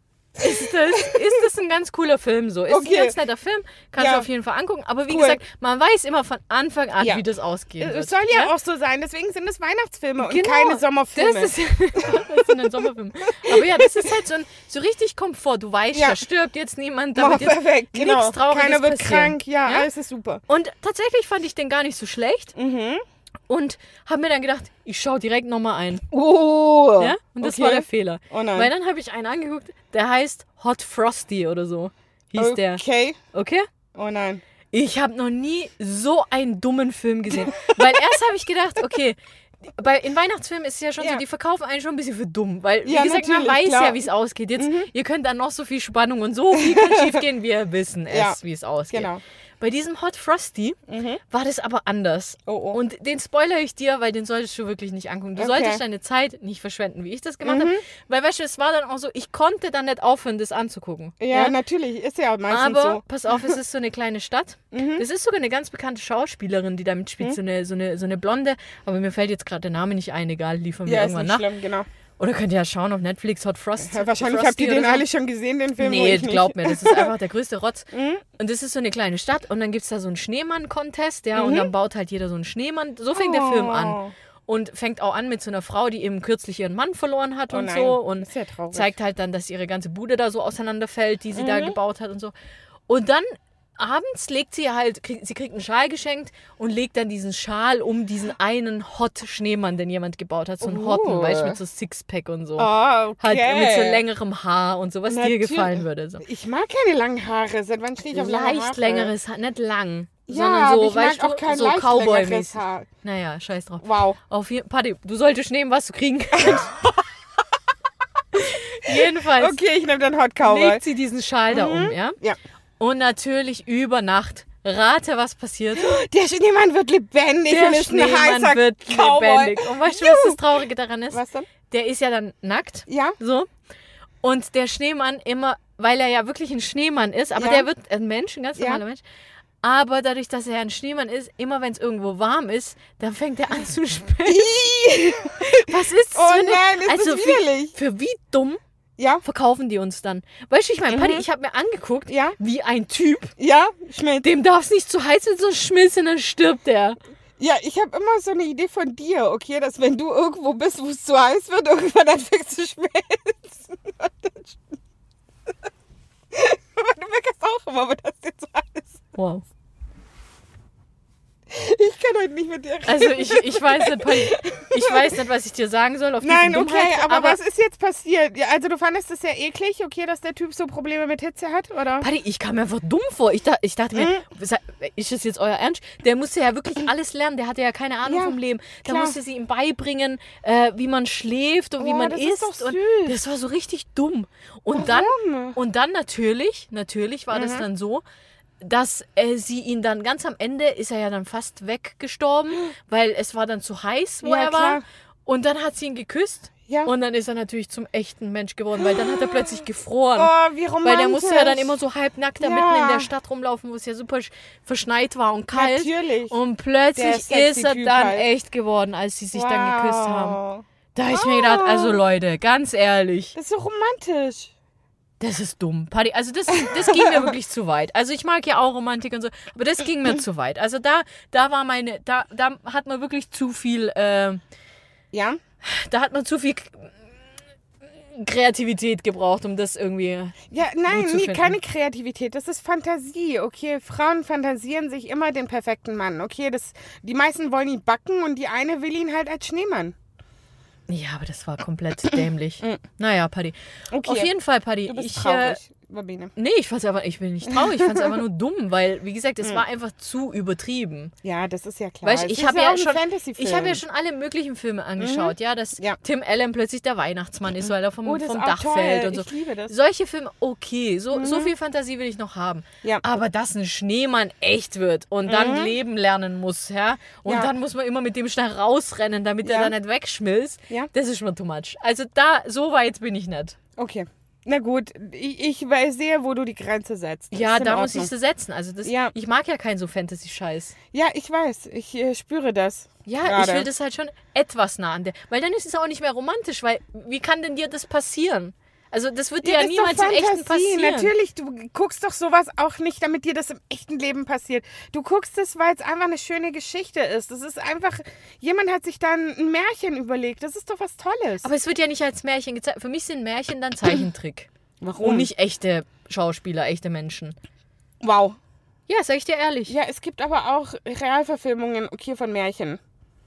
ist das, ist das ein ganz cooler Film so. Ist Okay. ein ganz netter Film, kannst Ja. du auf jeden Fall angucken. Aber wie Cool. gesagt, man weiß immer von Anfang an, Ja. wie das ausgehen wird. Es soll ja, auch so sein, deswegen sind es Weihnachtsfilme und Genau, keine Sommerfilme. Das ist, das sind ein Sommerfilm. Aber ja, das ist halt so, ein, so richtig Komfort. Du weißt, Ja. da stirbt jetzt niemand, Oh, da wird jetzt perfekt, genau. nichts Trauriges Keiner wird passieren. krank, ja, Ja? alles ist super. Und tatsächlich fand ich den gar nicht so schlecht Mhm. und habe mir dann gedacht, ich schaue direkt nochmal ein. Oh, Ja? Und das okay. war der Fehler. Oh nein. Weil dann habe ich einen angeguckt, der heißt Hot Frosty oder so. Hieß der. Okay. Okay? Oh nein. Ich habe noch nie so einen dummen Film gesehen. Weil erst habe ich gedacht, okay, bei, in Weihnachtsfilmen ist es ja schon Ja. so, die verkaufen einen schon ein bisschen für dumm. Weil, wie Ja, gesagt, man natürlich, weiß klar. ja, wie es ausgeht. Jetzt, ihr könnt da noch so viel Spannung und so viel kann schief gehen, wir wissen es, Ja, wie es ausgeht. genau. Bei diesem Hot Frosty war das aber anders. Oh, oh. Und den spoilere ich dir, weil den solltest du wirklich nicht angucken. Du Okay. solltest deine Zeit nicht verschwenden, wie ich das gemacht habe. Weil, weißt du, es war dann auch so, ich konnte dann nicht aufhören, das anzugucken. Ja, natürlich, ist ja meistens Aber so. pass auf, es ist so eine kleine Stadt. Das ist sogar eine ganz bekannte Schauspielerin, die da mitspielt, so, eine, so, eine, so eine Blonde. Aber mir fällt jetzt gerade der Name nicht ein, egal, liefern wir Ja, ist irgendwann nicht nach. schlimm, genau. Oder könnt ihr ja schauen auf Netflix, Hot Frost. Ja, wahrscheinlich Frosty habt ihr oder den so. alle schon gesehen, den Film. wo Nee, ich nicht. glaub mir, das ist einfach der größte Rotz. Und das ist so eine kleine Stadt und dann gibt es da so einen Schneemann-Contest, ja, und dann baut halt jeder so einen Schneemann. So fängt der Film Oh. an. Und fängt auch an mit so einer Frau, die eben kürzlich ihren Mann verloren hat Oh und nein, so. Und das ist ja traurig. zeigt halt dann, dass ihre ganze Bude da so auseinanderfällt, die sie Mhm. da gebaut hat und so. Und dann abends legt sie halt, krieg, sie kriegt einen Schal geschenkt und legt dann diesen Schal um diesen einen Hot-Schneemann, den jemand gebaut hat. So einen Oh. Hotten, weißt du, mit so Sixpack und so. Ah, okay. Halt mit so längerem Haar und so, was dir Natürlich. gefallen würde. So. Ich mag keine langen Haare. Seit wann stehe ich auf lange Leicht Haare? längeres Haar, nicht lang, Ja, sondern aber so, ich mag weißt auch du, kein so leicht Cowboy-mäßig. längeres Haar. Naja, scheiß drauf. Wow. Auf jeden Paddy, du solltest nehmen, was du kriegen kannst. Jedenfalls Okay, ich nehme den Hot Cowboy. legt sie diesen Schal da um, ja? Ja. Und natürlich über Nacht. Rate, was passiert. Der Schneemann wird lebendig Der und ist ein Schneemann heißer wird Cowboy. lebendig. Und weißt du, was das Traurige daran ist? Was denn? Der ist ja dann nackt. Ja. So. Und der Schneemann immer, weil er ja wirklich ein Schneemann ist, aber Ja. der wird ein Mensch, ein ganz Ja. normaler Mensch. Aber dadurch, dass er ein Schneemann ist, immer wenn es irgendwo warm ist, dann fängt er an zu schmelzen. Was ist das Oh für eine... nein, ist also das für, widerlich. für wie dumm Ja, verkaufen die uns dann? Weißt du, ich meine, Paddy, ich habe mir angeguckt, Ja. wie ein Typ, ja, schmeckt. dem darf es nicht zu heiß werden, sonst schmilzt und dann stirbt der. Ja, ich habe immer so eine Idee von dir, okay, dass wenn du irgendwo bist, wo es zu heiß wird, irgendwann anfängt zu schmelzen. Aber du meckerst auch immer, aber das ist jetzt so heiß. Wow. Ich kann heute nicht mit dir reden. Also ich, ich weiß nicht, Paddy, ich weiß nicht, was ich dir sagen soll auf Nein, diese okay, Dummheit, aber, was ist jetzt passiert? Ja, also du fandest es ja eklig, okay, dass der Typ so Probleme mit Hitze hat, oder? Paddy, ich kam mir einfach dumm vor. Ich, da, ich dachte mir, Mhm. sa- ist das jetzt euer Ernst? Der musste ja wirklich alles lernen. Der hatte ja keine Ahnung Ja, vom Leben. Da klar. musste sie ihm beibringen, äh, wie man schläft und wie Oh, man das isst. ist doch Und süß. das war so richtig dumm. Und Warum? dann und dann natürlich, natürlich war Mhm. das dann so, dass äh, sie ihn dann ganz am Ende ist er ja dann fast weggestorben, weil es war dann zu heiß, wo Ja, er war. klar. Und dann hat sie ihn geküsst Ja. Und dann ist er natürlich zum echten Mensch geworden, weil dann hat er plötzlich gefroren. Oh, wie romantisch. Weil der musste ja dann immer so halbnackt da Ja. mitten in der Stadt rumlaufen, wo es ja super sch- verschneit war und kalt. Natürlich. Und Der plötzlich sexy ist er Typ dann halt. echt geworden, als sie sich dann geküsst haben. Wow. Da habe ich mir gedacht, also Leute, ganz ehrlich, Das ist so romantisch. das ist dumm. Paddy, also das, das ging mir wirklich zu weit. Also ich mag ja auch Romantik und so, aber das ging mir zu weit. Also da, da war meine, da, da hat man wirklich zu viel, äh, Ja? da hat man zu viel Kreativität gebraucht, um das irgendwie... Ja, nein, Gut zu nee, finden. keine Kreativität. Das ist Fantasie, okay? Frauen fantasieren sich immer den perfekten Mann, okay? Das, die meisten wollen ihn backen und die eine will ihn halt als Schneemann. Ja, aber das war komplett dämlich. Naja, Paddy. Okay. Auf jeden Fall, Paddy. Du bist ich, äh, traurig, Babine. nee, ich fand's einfach, ich bin nicht traurig, ich fand's einfach nur dumm, weil, wie gesagt, es war einfach zu übertrieben. Ja, das ist ja klar. Weißt, Es ich ist habe auch ja ein schon, Fantasy-Film. ich habe ja schon alle möglichen Filme angeschaut, ja, dass Ja. Tim Allen plötzlich der Weihnachtsmann ist, weil er vom, Oh, das ist vom auch Dach toll. fällt und so. Ich liebe das. Solche Filme, okay, so, so viel Fantasie will ich noch haben. Ja. Aber dass ein Schneemann echt wird und dann leben lernen muss, ja, und Ja. dann muss man immer mit dem schnell rausrennen, damit Ja. er da nicht wegschmilzt, Ja. das ist mir too much. Also da, so weit bin ich nicht. Okay. Na gut, ich, ich weiß sehr, wo du die Grenze setzt. Das Ja, ist in da muss ich Ordnung. sie setzen. Also das, Ja. ich mag ja keinen so Fantasy-Scheiß. Ja, ich weiß. Ich äh, spüre das. Ja, gerade. ich will das halt schon etwas nah an der. Weil dann ist es auch nicht mehr romantisch, weil wie kann denn dir das passieren? Also das wird dir ja, das ist niemals doch im Echten Fantasie. passieren. Natürlich, du guckst doch sowas auch nicht, damit dir das im echten Leben passiert. Du guckst es, weil es einfach eine schöne Geschichte ist. Das ist einfach, jemand hat sich dann ein Märchen überlegt. Das ist doch was Tolles. Aber es wird ja nicht als Märchen gezeigt. Für mich sind Märchen dann Zeichentrick. Warum? Und nicht echte Schauspieler, echte Menschen. Wow. Ja, sag ich dir ehrlich. Ja, es gibt aber auch Realverfilmungen, okay, von Märchen.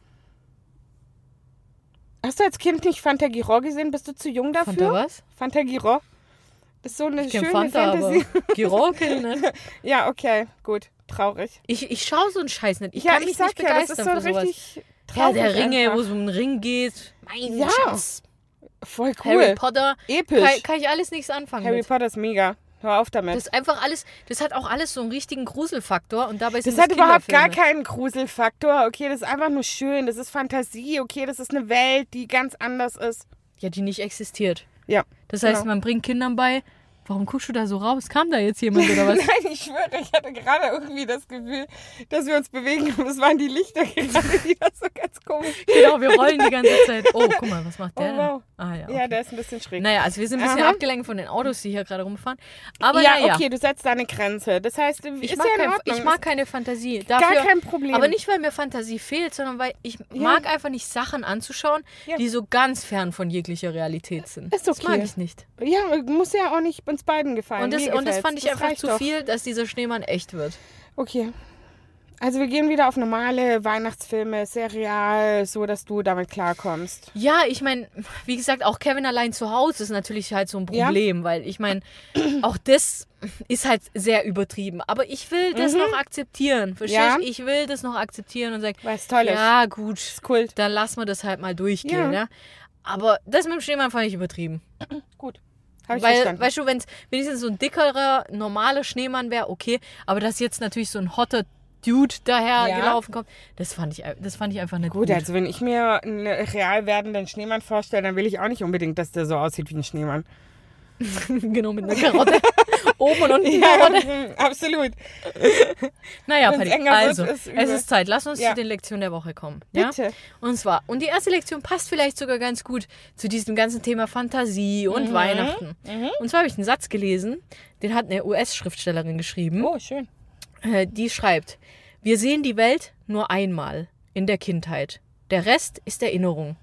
Hast du als Kind nicht Fantagiro gesehen? Bist du zu jung dafür? Fanta was? Fantagiro. Das ist so eine Ich kenn schöne Fanta, Fantasy. aber Giro kenn ich nicht. Ja, okay, gut. Traurig. Ich, ich schaue so einen Scheiß nicht. Ich ja, kann mich ich sag nicht ja, das ist begeistern so für sowas. richtig Ja, traurig. der Ringe, einfach. wo es um einen Ring geht. Mein Ja, Schatz. Voll cool. Harry Potter. Episch. Kann, kann ich alles nichts anfangen Harry mit. Potter ist mega. Hör auf damit. Das ist einfach alles, das hat auch alles so einen richtigen Gruselfaktor und dabei sind Das hat überhaupt gar Kinderfilme. keinen Gruselfaktor. Okay, das ist einfach nur schön. Das ist Fantasie. Okay, das ist eine Welt, die ganz anders ist. Ja, die nicht existiert. Ja. Das heißt, Genau. man bringt Kindern bei, warum guckst du da so raus? Kam da jetzt jemand oder was? Nein, ich schwöre, ich hatte gerade irgendwie das Gefühl, dass wir uns bewegen. Und es waren die Lichter gerade, die das so ganz komisch. Genau, wir rollen die ganze Zeit. Oh, guck mal, was macht der Oh, denn? wow. Ah, ja, okay. Ja, der ist ein bisschen schräg. Naja, also wir sind ein bisschen Aha. abgelenkt von den Autos, die hier gerade rumfahren. Aber ja, naja, okay, du setzt da eine Grenze. Das heißt, ich, ist mag ja in kein, Ordnung. ich mag keine Fantasie. Gar Dafür, kein Problem. aber nicht, weil mir Fantasie fehlt, sondern weil ich mag einfach nicht Sachen anzuschauen, Ja. die so ganz fern von jeglicher Realität sind. Ist Das mag okay. ich nicht. Ja, muss ja auch nicht uns beiden gefallen. Und das, Mir und das gefällt's. fand ich einfach reicht zu doch. viel, dass dieser Schneemann echt wird. Okay. Also wir gehen wieder auf normale Weihnachtsfilme, sehr real, so dass du damit klarkommst. Ja, ich meine, wie gesagt, auch Kevin allein zu Hause ist natürlich halt so ein Ja. Problem, weil ich meine, auch das ist halt sehr übertrieben. Aber ich will das noch akzeptieren, verstehst Ja. du? Ich will das noch akzeptieren und sagen, Weil es toll ist. ja gut, Kult. dann lassen wir das halt mal durchgehen. Ja. Ja. Aber das mit dem Schneemann fand ich übertrieben. Gut. Hab ich Weil, verstanden. weißt du, wenn es wenigstens so ein dickerer, normaler Schneemann wäre, okay. Aber dass jetzt natürlich so ein hotter Dude daher Ja. gelaufen kommt, das fand ich, das fand ich einfach nicht gut. Gut, also wenn ich mir einen real werdenden Schneemann vorstelle, dann will ich auch nicht unbedingt, dass der so aussieht wie ein Schneemann. Genau, mit einer Karotte. Oben und unten Ja, Karotte. absolut. Naja, Wenn's Patty, enger wird, also, ist übel. es ist Zeit. Lass uns Ja. zu den Lektionen der Woche kommen. Ja? Bitte. Und zwar, und die erste Lektion passt vielleicht sogar ganz gut zu diesem ganzen Thema Fantasie und Mhm. Weihnachten. Und zwar habe ich einen Satz gelesen, den hat eine U S-Schriftstellerin geschrieben. Oh, schön. Äh, Die schreibt, wir sehen die Welt nur einmal in der Kindheit. Der Rest ist Erinnerung.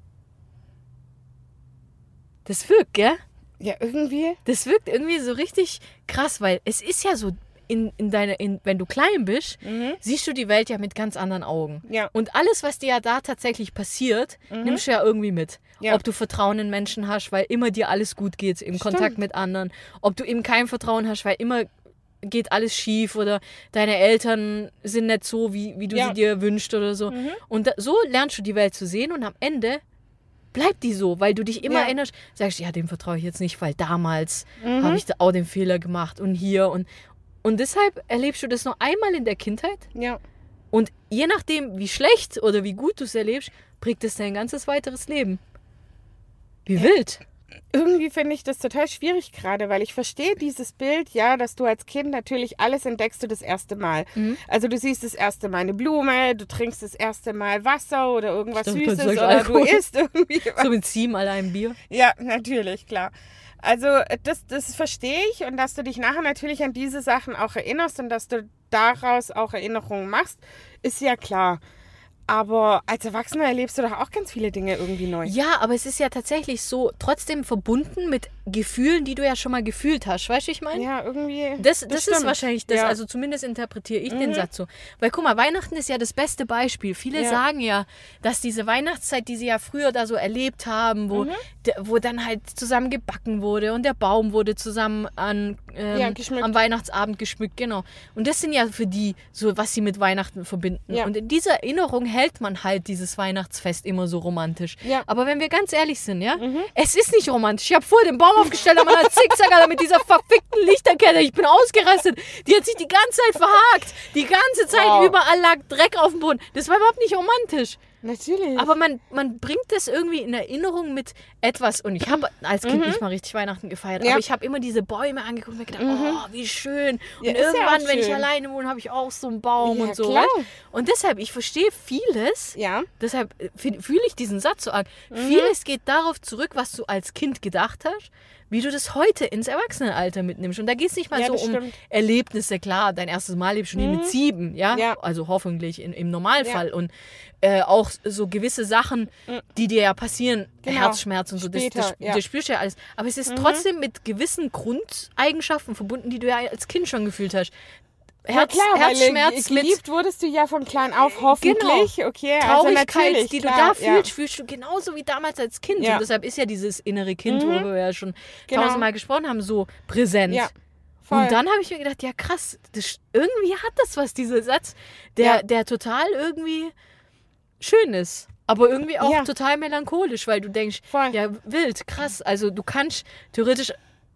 Das wirkt, gell? Ja, irgendwie. Das wirkt irgendwie so richtig krass, weil es ist ja so, in, in deine, in, wenn du klein bist, siehst du die Welt ja mit ganz anderen Augen. Ja. Und alles, was dir ja da tatsächlich passiert, nimmst du ja irgendwie mit. Ja. Ob du Vertrauen in Menschen hast, weil immer dir alles gut geht im Kontakt mit anderen. Ob du eben kein Vertrauen hast, weil immer geht alles schief oder deine Eltern sind nicht so, wie, wie du Ja. sie dir wünschst oder so. Und da, so lernst du die Welt zu sehen und am Ende bleibt die so, weil du dich immer Ja. erinnerst, sagst, ja, dem vertraue ich jetzt nicht, weil damals habe ich da auch den Fehler gemacht und hier und und deshalb erlebst du das noch einmal in der Kindheit Ja. und je nachdem, wie schlecht oder wie gut du es erlebst, prägt es dein ganzes weiteres Leben. Wie wild. Irgendwie finde ich das total schwierig gerade, weil ich verstehe dieses Bild, ja, dass du als Kind natürlich alles entdeckst du das erste Mal. Mhm. Also du siehst das erste Mal eine Blume, du trinkst das erste Mal Wasser oder irgendwas Stimmt, Süßes solch oder Alkohol. du isst irgendwie was. So mit sieben alle ein Bier. Ja, natürlich, klar. Also das, das verstehe ich und dass du dich nachher natürlich an diese Sachen auch erinnerst und dass du daraus auch Erinnerungen machst, ist ja klar. Aber als Erwachsener erlebst du doch auch ganz viele Dinge irgendwie neu. Ja, aber es ist ja tatsächlich so trotzdem verbunden mit Gefühlen, die du ja schon mal gefühlt hast. Weißt du, ich meine? Ja, irgendwie. Das, das, stimmt. ist wahrscheinlich das, Ja. also zumindest interpretiere ich den Mhm. Satz so. Weil guck mal, Weihnachten ist ja das beste Beispiel. Viele Ja. sagen ja, dass diese Weihnachtszeit, die sie ja früher da so erlebt haben, wo, Mhm. de, wo dann halt zusammen gebacken wurde und der Baum wurde zusammen an, ähm, Ja, geschmückt. am Weihnachtsabend geschmückt, genau. Und das sind ja für die so, was sie mit Weihnachten verbinden. Ja. Und in dieser Erinnerung hält man halt dieses Weihnachtsfest immer so romantisch. Ja. Aber wenn wir ganz ehrlich sind, ja, es ist nicht romantisch. Ich habe vorher den Baum aufgestellt, aber man hat Zickzack, Alter, mit dieser verfickten Lichterkette. Ich bin ausgerastet. Die hat sich die ganze Zeit verhakt. Die ganze Zeit Wow. überall lag Dreck auf dem Boden. Das war überhaupt nicht romantisch. Natürlich. Aber man, man bringt das irgendwie in Erinnerung mit etwas. Und ich habe als Kind nicht mal richtig Weihnachten gefeiert. Ja. Aber ich habe immer diese Bäume angeguckt und mir gedacht, oh, wie schön. Ja, Und ist ja irgendwann, auch wenn ich schön. alleine wohne, habe ich auch so einen Baum Ja, und so. klar. weißt? Und deshalb, ich verstehe vieles. ja. Deshalb äh, fühl- fühle ich diesen Satz so arg. Mhm. Vieles geht darauf zurück, was du als Kind gedacht hast, wie du das heute ins Erwachsenenalter mitnimmst. Und da geht es nicht mal Ja, so das um stimmt. Erlebnisse. Klar, dein erstes Mal lebst du nie mit sieben, ja? Ja. Also hoffentlich in, im Normalfall. Und äh, auch so gewisse Sachen, die dir ja passieren, Genau. Herzschmerz und so, das, das, Später, ja. das spürst du ja alles. Aber es ist trotzdem mit gewissen Grundeigenschaften verbunden, die du ja als Kind schon gefühlt hast. Herz, ja, klar, Herzschmerz weil mit geliebt wurdest du ja von klein auf, hoffentlich. Okay, also Traurigkeit, natürlich, die klar, du da ja. fühlst, fühlst du genauso wie damals als Kind. Ja. Und deshalb ist ja dieses innere Kind, worüber wir ja schon Genau. tausendmal gesprochen haben, so präsent. Ja, voll. Und dann habe ich mir gedacht, ja krass, das, irgendwie hat das was, dieser Satz, der, Ja. der total irgendwie schön ist. Aber irgendwie auch Ja. total melancholisch, weil du denkst, Voll. ja wild, krass. Also du kannst theoretisch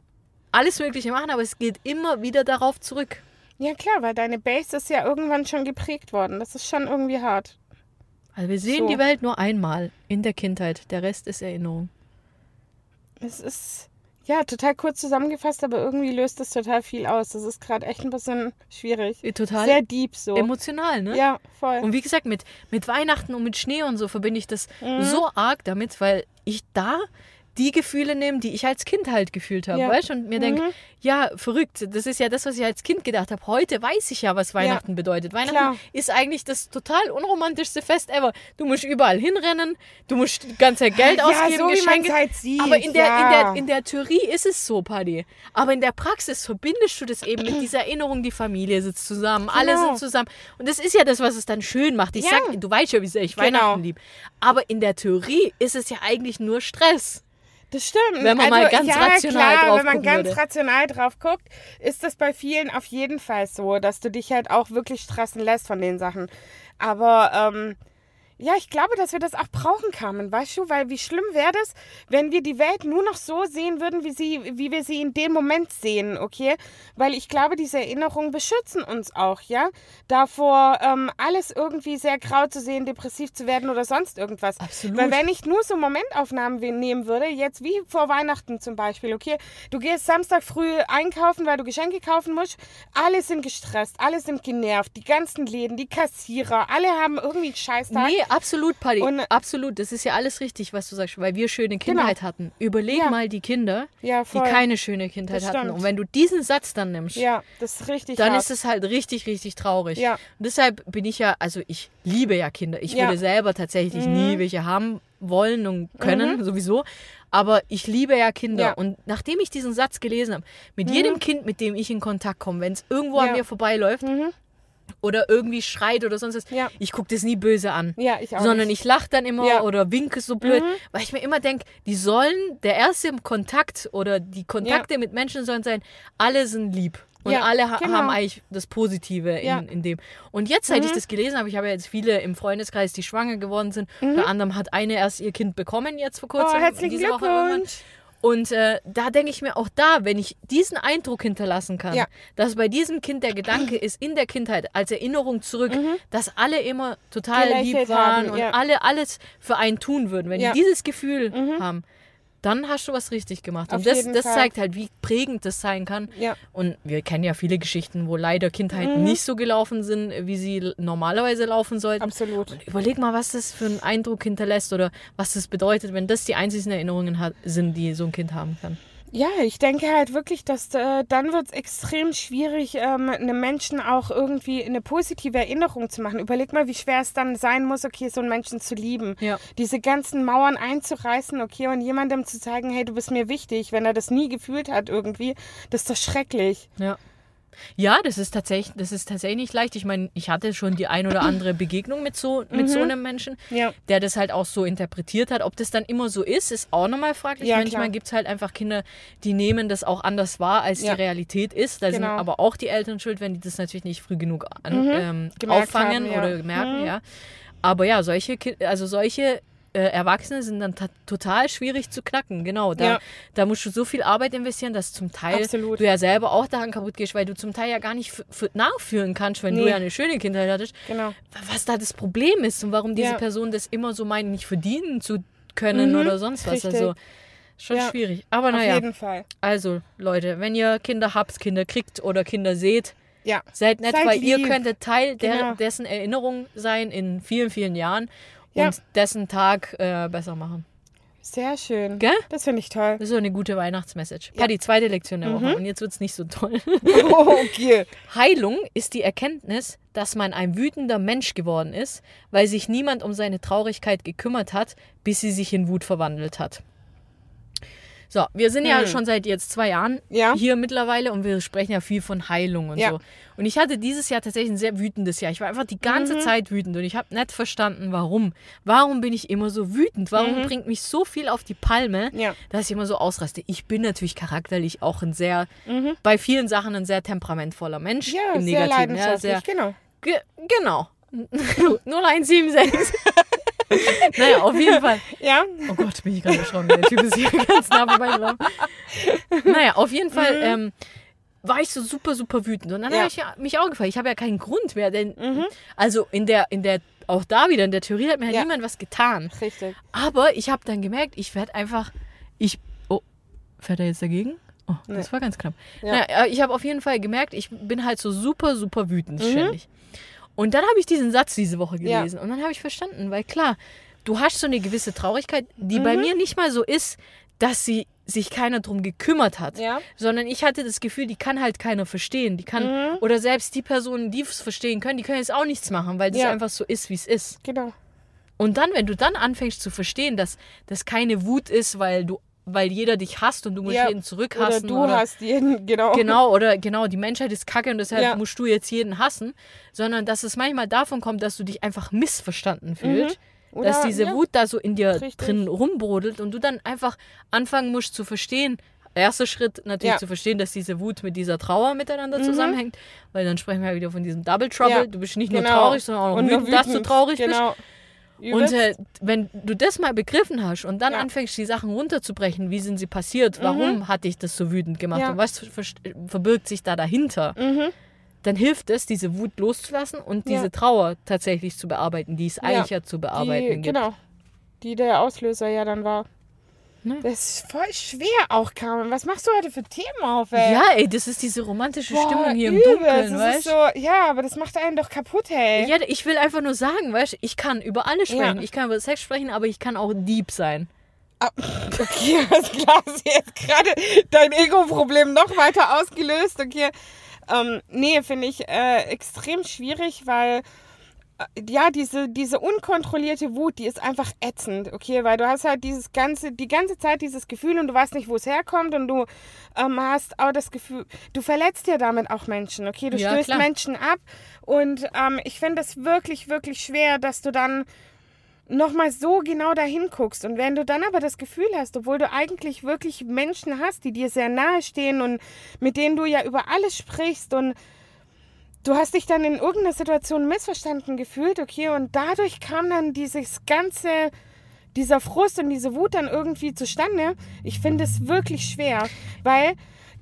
alles Mögliche machen, aber es geht immer wieder darauf zurück. Ja, klar, weil deine Base ist ja irgendwann schon geprägt worden. Das ist schon irgendwie hart. Also wir sehen So. die Welt nur einmal in der Kindheit. Der Rest ist Erinnerung. Es ist, ja, total kurz zusammengefasst, aber irgendwie löst das total viel aus. Das ist gerade echt ein bisschen schwierig. Total Sehr deep so. emotional, ne? Ja, voll. Und wie gesagt, mit, mit Weihnachten und mit Schnee und so verbinde ich das Mhm. so arg damit, weil ich da die Gefühle nehme, die ich als Kind halt gefühlt habe, Ja. weißt du? Und mir denke, Mhm. ja, verrückt, das ist ja das, was ich als Kind gedacht habe. Heute weiß ich ja, was Weihnachten bedeutet. Weihnachten Klar. ist eigentlich das total unromantischste Fest ever. Du musst überall hinrennen, du musst die ganze Zeit Geld Ja, ausgeben, so wie man's Geschenke. halt sieht, aber in der, ja. in, der, in der Theorie ist es so, Paddy. Aber in der Praxis verbindest du das eben mit dieser Erinnerung, die Familie sitzt zusammen, alle Genau. sind zusammen. Und das ist ja das, was es dann schön macht. Ich Ja. sag, du weißt ja, wie sehr ich Genau. Weihnachten liebe. Aber in der Theorie ist es ja eigentlich nur Stress. Das stimmt. Wenn man mal ganz ja, rational klar, drauf wenn man gucken ganz würde. rational drauf guckt, ist das bei vielen auf jeden Fall so, dass du dich halt auch wirklich stressen lässt von den Sachen. Aber ähm, ja, ich glaube, dass wir das auch brauchen, Carmen, weißt du? Weil wie schlimm wäre das, wenn wir die Welt nur noch so sehen würden, wie, sie, wie wir sie in dem Moment sehen, okay? Weil ich glaube, diese Erinnerungen beschützen uns auch, ja? Davor, ähm, alles irgendwie sehr grau zu sehen, depressiv zu werden oder sonst irgendwas. Absolut. Weil wenn ich nur so Momentaufnahmen we- nehmen würde, jetzt wie vor Weihnachten zum Beispiel, okay? Du gehst Samstag früh einkaufen, weil du Geschenke kaufen musst. Alle sind gestresst, alle sind genervt. Die ganzen Läden, die Kassierer, alle haben irgendwie einen Scheißtag. Nee, absolut, Paddy. Und- absolut. Das ist ja alles richtig, was du sagst, weil wir schöne Kindheit hatten. Überleg Ja. mal die Kinder, Ja, die voll. keine schöne Kindheit Das hatten. stimmt. Und wenn du diesen Satz dann nimmst, Ja, das ist richtig dann hart. ist es halt richtig, richtig traurig. Ja. Und deshalb bin ich ja, also ich liebe ja Kinder. Ich Ja. würde selber tatsächlich nie welche haben wollen und können, sowieso. Aber ich liebe ja Kinder. Ja. Und nachdem ich diesen Satz gelesen habe, mit jedem Kind, mit dem ich in Kontakt komme, wenn es irgendwo an Ja. mir vorbeiläuft oder irgendwie schreit oder sonst was, Ja. ich gucke das nie böse an. Ja, ich auch Sondern nicht. ich lache dann immer Ja. oder winke so blöd, weil ich mir immer denke, die sollen, der erste Kontakt oder die Kontakte mit Menschen sollen sein, alle sind lieb. Und Ja, alle ha genau. haben eigentlich das Positive in, Ja. in dem. Und jetzt, seit ich das gelesen habe, ich habe ja jetzt viele im Freundeskreis, die schwanger geworden sind. Unter anderem hat eine erst ihr Kind bekommen jetzt vor kurzem. Oh, herzlichen diese Woche irgendwann. Glückwunsch. Und äh, da denke ich mir auch da, wenn ich diesen Eindruck hinterlassen kann, Ja. dass bei diesem Kind der Gedanke ist, in der Kindheit, als Erinnerung zurück, dass alle immer total Gelächelt lieb waren haben, und ja. alle alles für einen tun würden. Wenn Ja. die dieses Gefühl haben, dann hast du was richtig gemacht. Auf Und das, jeden das Fall. zeigt halt, wie prägend das sein kann. Ja. Und wir kennen ja viele Geschichten, wo leider Kindheiten Mhm. nicht so gelaufen sind, wie sie l- normalerweise laufen sollten. Absolut. Und überleg mal, was das für einen Eindruck hinterlässt oder was das bedeutet, wenn das die einzigen Erinnerungen hat, sind, die so ein Kind haben kann. Ja, ich denke halt wirklich, dass äh, dann wird es extrem schwierig, ähm, einem Menschen auch irgendwie eine positive Erinnerung zu machen. Überleg mal, wie schwer es dann sein muss, okay, so einen Menschen zu lieben. Ja. Diese ganzen Mauern einzureißen, okay, und jemandem zu zeigen, hey, du bist mir wichtig, wenn er das nie gefühlt hat irgendwie, das ist doch schrecklich. Ja. Ja, das ist tatsächlich, das ist tatsächlich nicht leicht. Ich meine, ich hatte schon die ein oder andere Begegnung mit so, mit Mhm. so einem Menschen, Ja. der das halt auch so interpretiert hat. Ob das dann immer so ist, ist auch nochmal fraglich. Ja, Manchmal klar. gibt es halt einfach Kinder, die nehmen das auch anders wahr, als Ja. die Realität ist. Da sind Genau. aber auch die Eltern schuld, wenn die das natürlich nicht früh genug an, Mhm. ähm, Gemerkt auffangen haben, ja. oder merken. Mhm. Ja. Aber ja, solche, Ki- also solche äh, Erwachsene sind dann ta- total schwierig zu knacken. Genau, da, Ja. da musst du so viel Arbeit investieren, dass zum Teil Absolut. du ja selber auch daran kaputt gehst, weil du zum Teil ja gar nicht f- f- nachfühlen kannst, wenn du Nee. ja eine schöne Kindheit hattest, Genau. was da das Problem ist und warum diese Ja. Person das immer so meint, nicht verdienen zu können Mhm, oder sonst was. richtig. Also schon Ja. schwierig. Aber Auf naja, jeden Fall. also Leute, wenn ihr Kinder habt, Kinder kriegt oder Kinder seht, Ja. seid nett, Seid weil ihr lieb. könntet Teil der, Genau. dessen Erinnerung sein in vielen, vielen Jahren Ja. und dessen Tag äh, besser machen. Sehr schön. Gell? Das finde ich toll. Das ist so eine gute Weihnachtsmessage. Ja, die zweite Lektion der Woche. Mhm. Und jetzt wird es nicht so toll. Oh, okay. Heilung ist die Erkenntnis, dass man ein wütender Mensch geworden ist, weil sich niemand um seine Traurigkeit gekümmert hat, bis sie sich in Wut verwandelt hat. So, wir sind ja Hm. schon seit jetzt zwei Jahren Ja. hier mittlerweile und wir sprechen ja viel von Heilung und Ja. so. Und ich hatte dieses Jahr tatsächlich ein sehr wütendes Jahr. Ich war einfach die ganze Mhm. Zeit wütend und ich habe nicht verstanden, warum. Warum bin ich immer so wütend? Warum Mhm. bringt mich so viel auf die Palme, Ja. dass ich immer so ausraste? Ich bin natürlich charakterlich auch ein sehr, Mhm. bei vielen Sachen ein sehr temperamentvoller Mensch. Ja, im sehr Negativen. Ja, leidenschaftlich, sehr, genau. Ge genau. null eins sieben sechs. Naja, auf jeden Fall. Ja. Oh Gott, bin ich gerade erschrocken. Der Typ ist hier ganz nah vorbeigelaufen. Naja, auf jeden Fall Mhm. ähm, war ich so super, super wütend. Und dann Ja. habe ich ja, mich auch gefragt, ich habe ja keinen Grund mehr. Denn, Mhm. also in der, in der, auch da wieder, in der Theorie hat mir ja Ja. niemand was getan. Richtig. Aber ich habe dann gemerkt, ich werde einfach, ich, oh, fährt er jetzt dagegen? Oh, das Nee. war ganz knapp. Ja. Naja, ich habe auf jeden Fall gemerkt, ich bin halt so super, super wütend Mhm. ständig. Und dann habe ich diesen Satz diese Woche Ja. gelesen und dann habe ich verstanden, weil klar, du hast so eine gewisse Traurigkeit, die bei Mhm. mir nicht mal so ist, dass sie sich keiner drum gekümmert hat, Ja. sondern ich hatte das Gefühl, die kann halt keiner verstehen, die kann Mhm. oder selbst die Personen, die es verstehen können, die können jetzt auch nichts machen, weil das Ja. einfach so ist, wie es ist. Genau. Und dann, wenn du dann anfängst zu verstehen, dass das keine Wut ist, weil du, weil jeder dich hasst und du musst Ja. jeden Oder zurückhassen du hast jeden, genau. genau, oder genau, die Menschheit ist kacke und deshalb Ja. musst du jetzt jeden hassen, sondern dass es manchmal davon kommt, dass du dich einfach missverstanden fühlst, Oder, dass diese ja. Wut da so in dir Richtig. drin rumbrodelt und du dann einfach anfangen musst zu verstehen, erster Schritt natürlich Ja. zu verstehen, dass diese Wut mit dieser Trauer miteinander Mhm. zusammenhängt, weil dann sprechen wir ja wieder von diesem Double Trouble, Ja. du bist nicht nur Genau. traurig, sondern auch noch Und wütend, nur dass du wütend. traurig bist. Genau. Und Übelst. äh, wenn du das mal begriffen hast und dann Ja. anfängst, die Sachen runterzubrechen, wie sind sie passiert, warum hat dich das so wütend gemacht Ja. und was ver verbirgt sich da dahinter, Mhm. dann hilft es, diese Wut loszulassen und diese Ja. Trauer tatsächlich zu bearbeiten, die es Ja. eigentlich ja zu bearbeiten die, gibt. Genau. Die der Auslöser ja dann war. Ne? Das ist voll schwer auch, Carmen. Was machst du heute für Themen auf, ey? Ja, ey, das ist diese romantische Boah, Stimmung hier im übelst. Dunkeln, Das weißt ist so, ja, aber das macht einen doch kaputt, hey. Ja, ich will einfach nur sagen, weißt ich kann über alles sprechen. Ja. Ich kann über Sex sprechen, aber ich kann auch deep sein. Ah, okay, alles klar. Hast du jetzt gerade dein Ego-Problem noch weiter ausgelöst? Okay. Ähm, nee, finde ich äh, extrem schwierig, weil äh, ja, diese, diese unkontrollierte Wut, die ist einfach ätzend, okay, weil du hast halt dieses ganze, die ganze Zeit dieses Gefühl und du weißt nicht, wo es herkommt und du ähm, hast auch das Gefühl, du verletzt ja damit auch Menschen, okay, du Ja, stößt klar. Menschen ab und ähm, ich finde es wirklich, wirklich schwer, dass du dann nochmal so genau dahin guckst. Und wenn du dann aber das Gefühl hast, obwohl du eigentlich wirklich Menschen hast, die dir sehr nahe stehen und mit denen du ja über alles sprichst und du hast dich dann in irgendeiner Situation missverstanden gefühlt, okay, und dadurch kam dann dieses ganze, dieser Frust und diese Wut dann irgendwie zustande. Ich finde es wirklich schwer, weil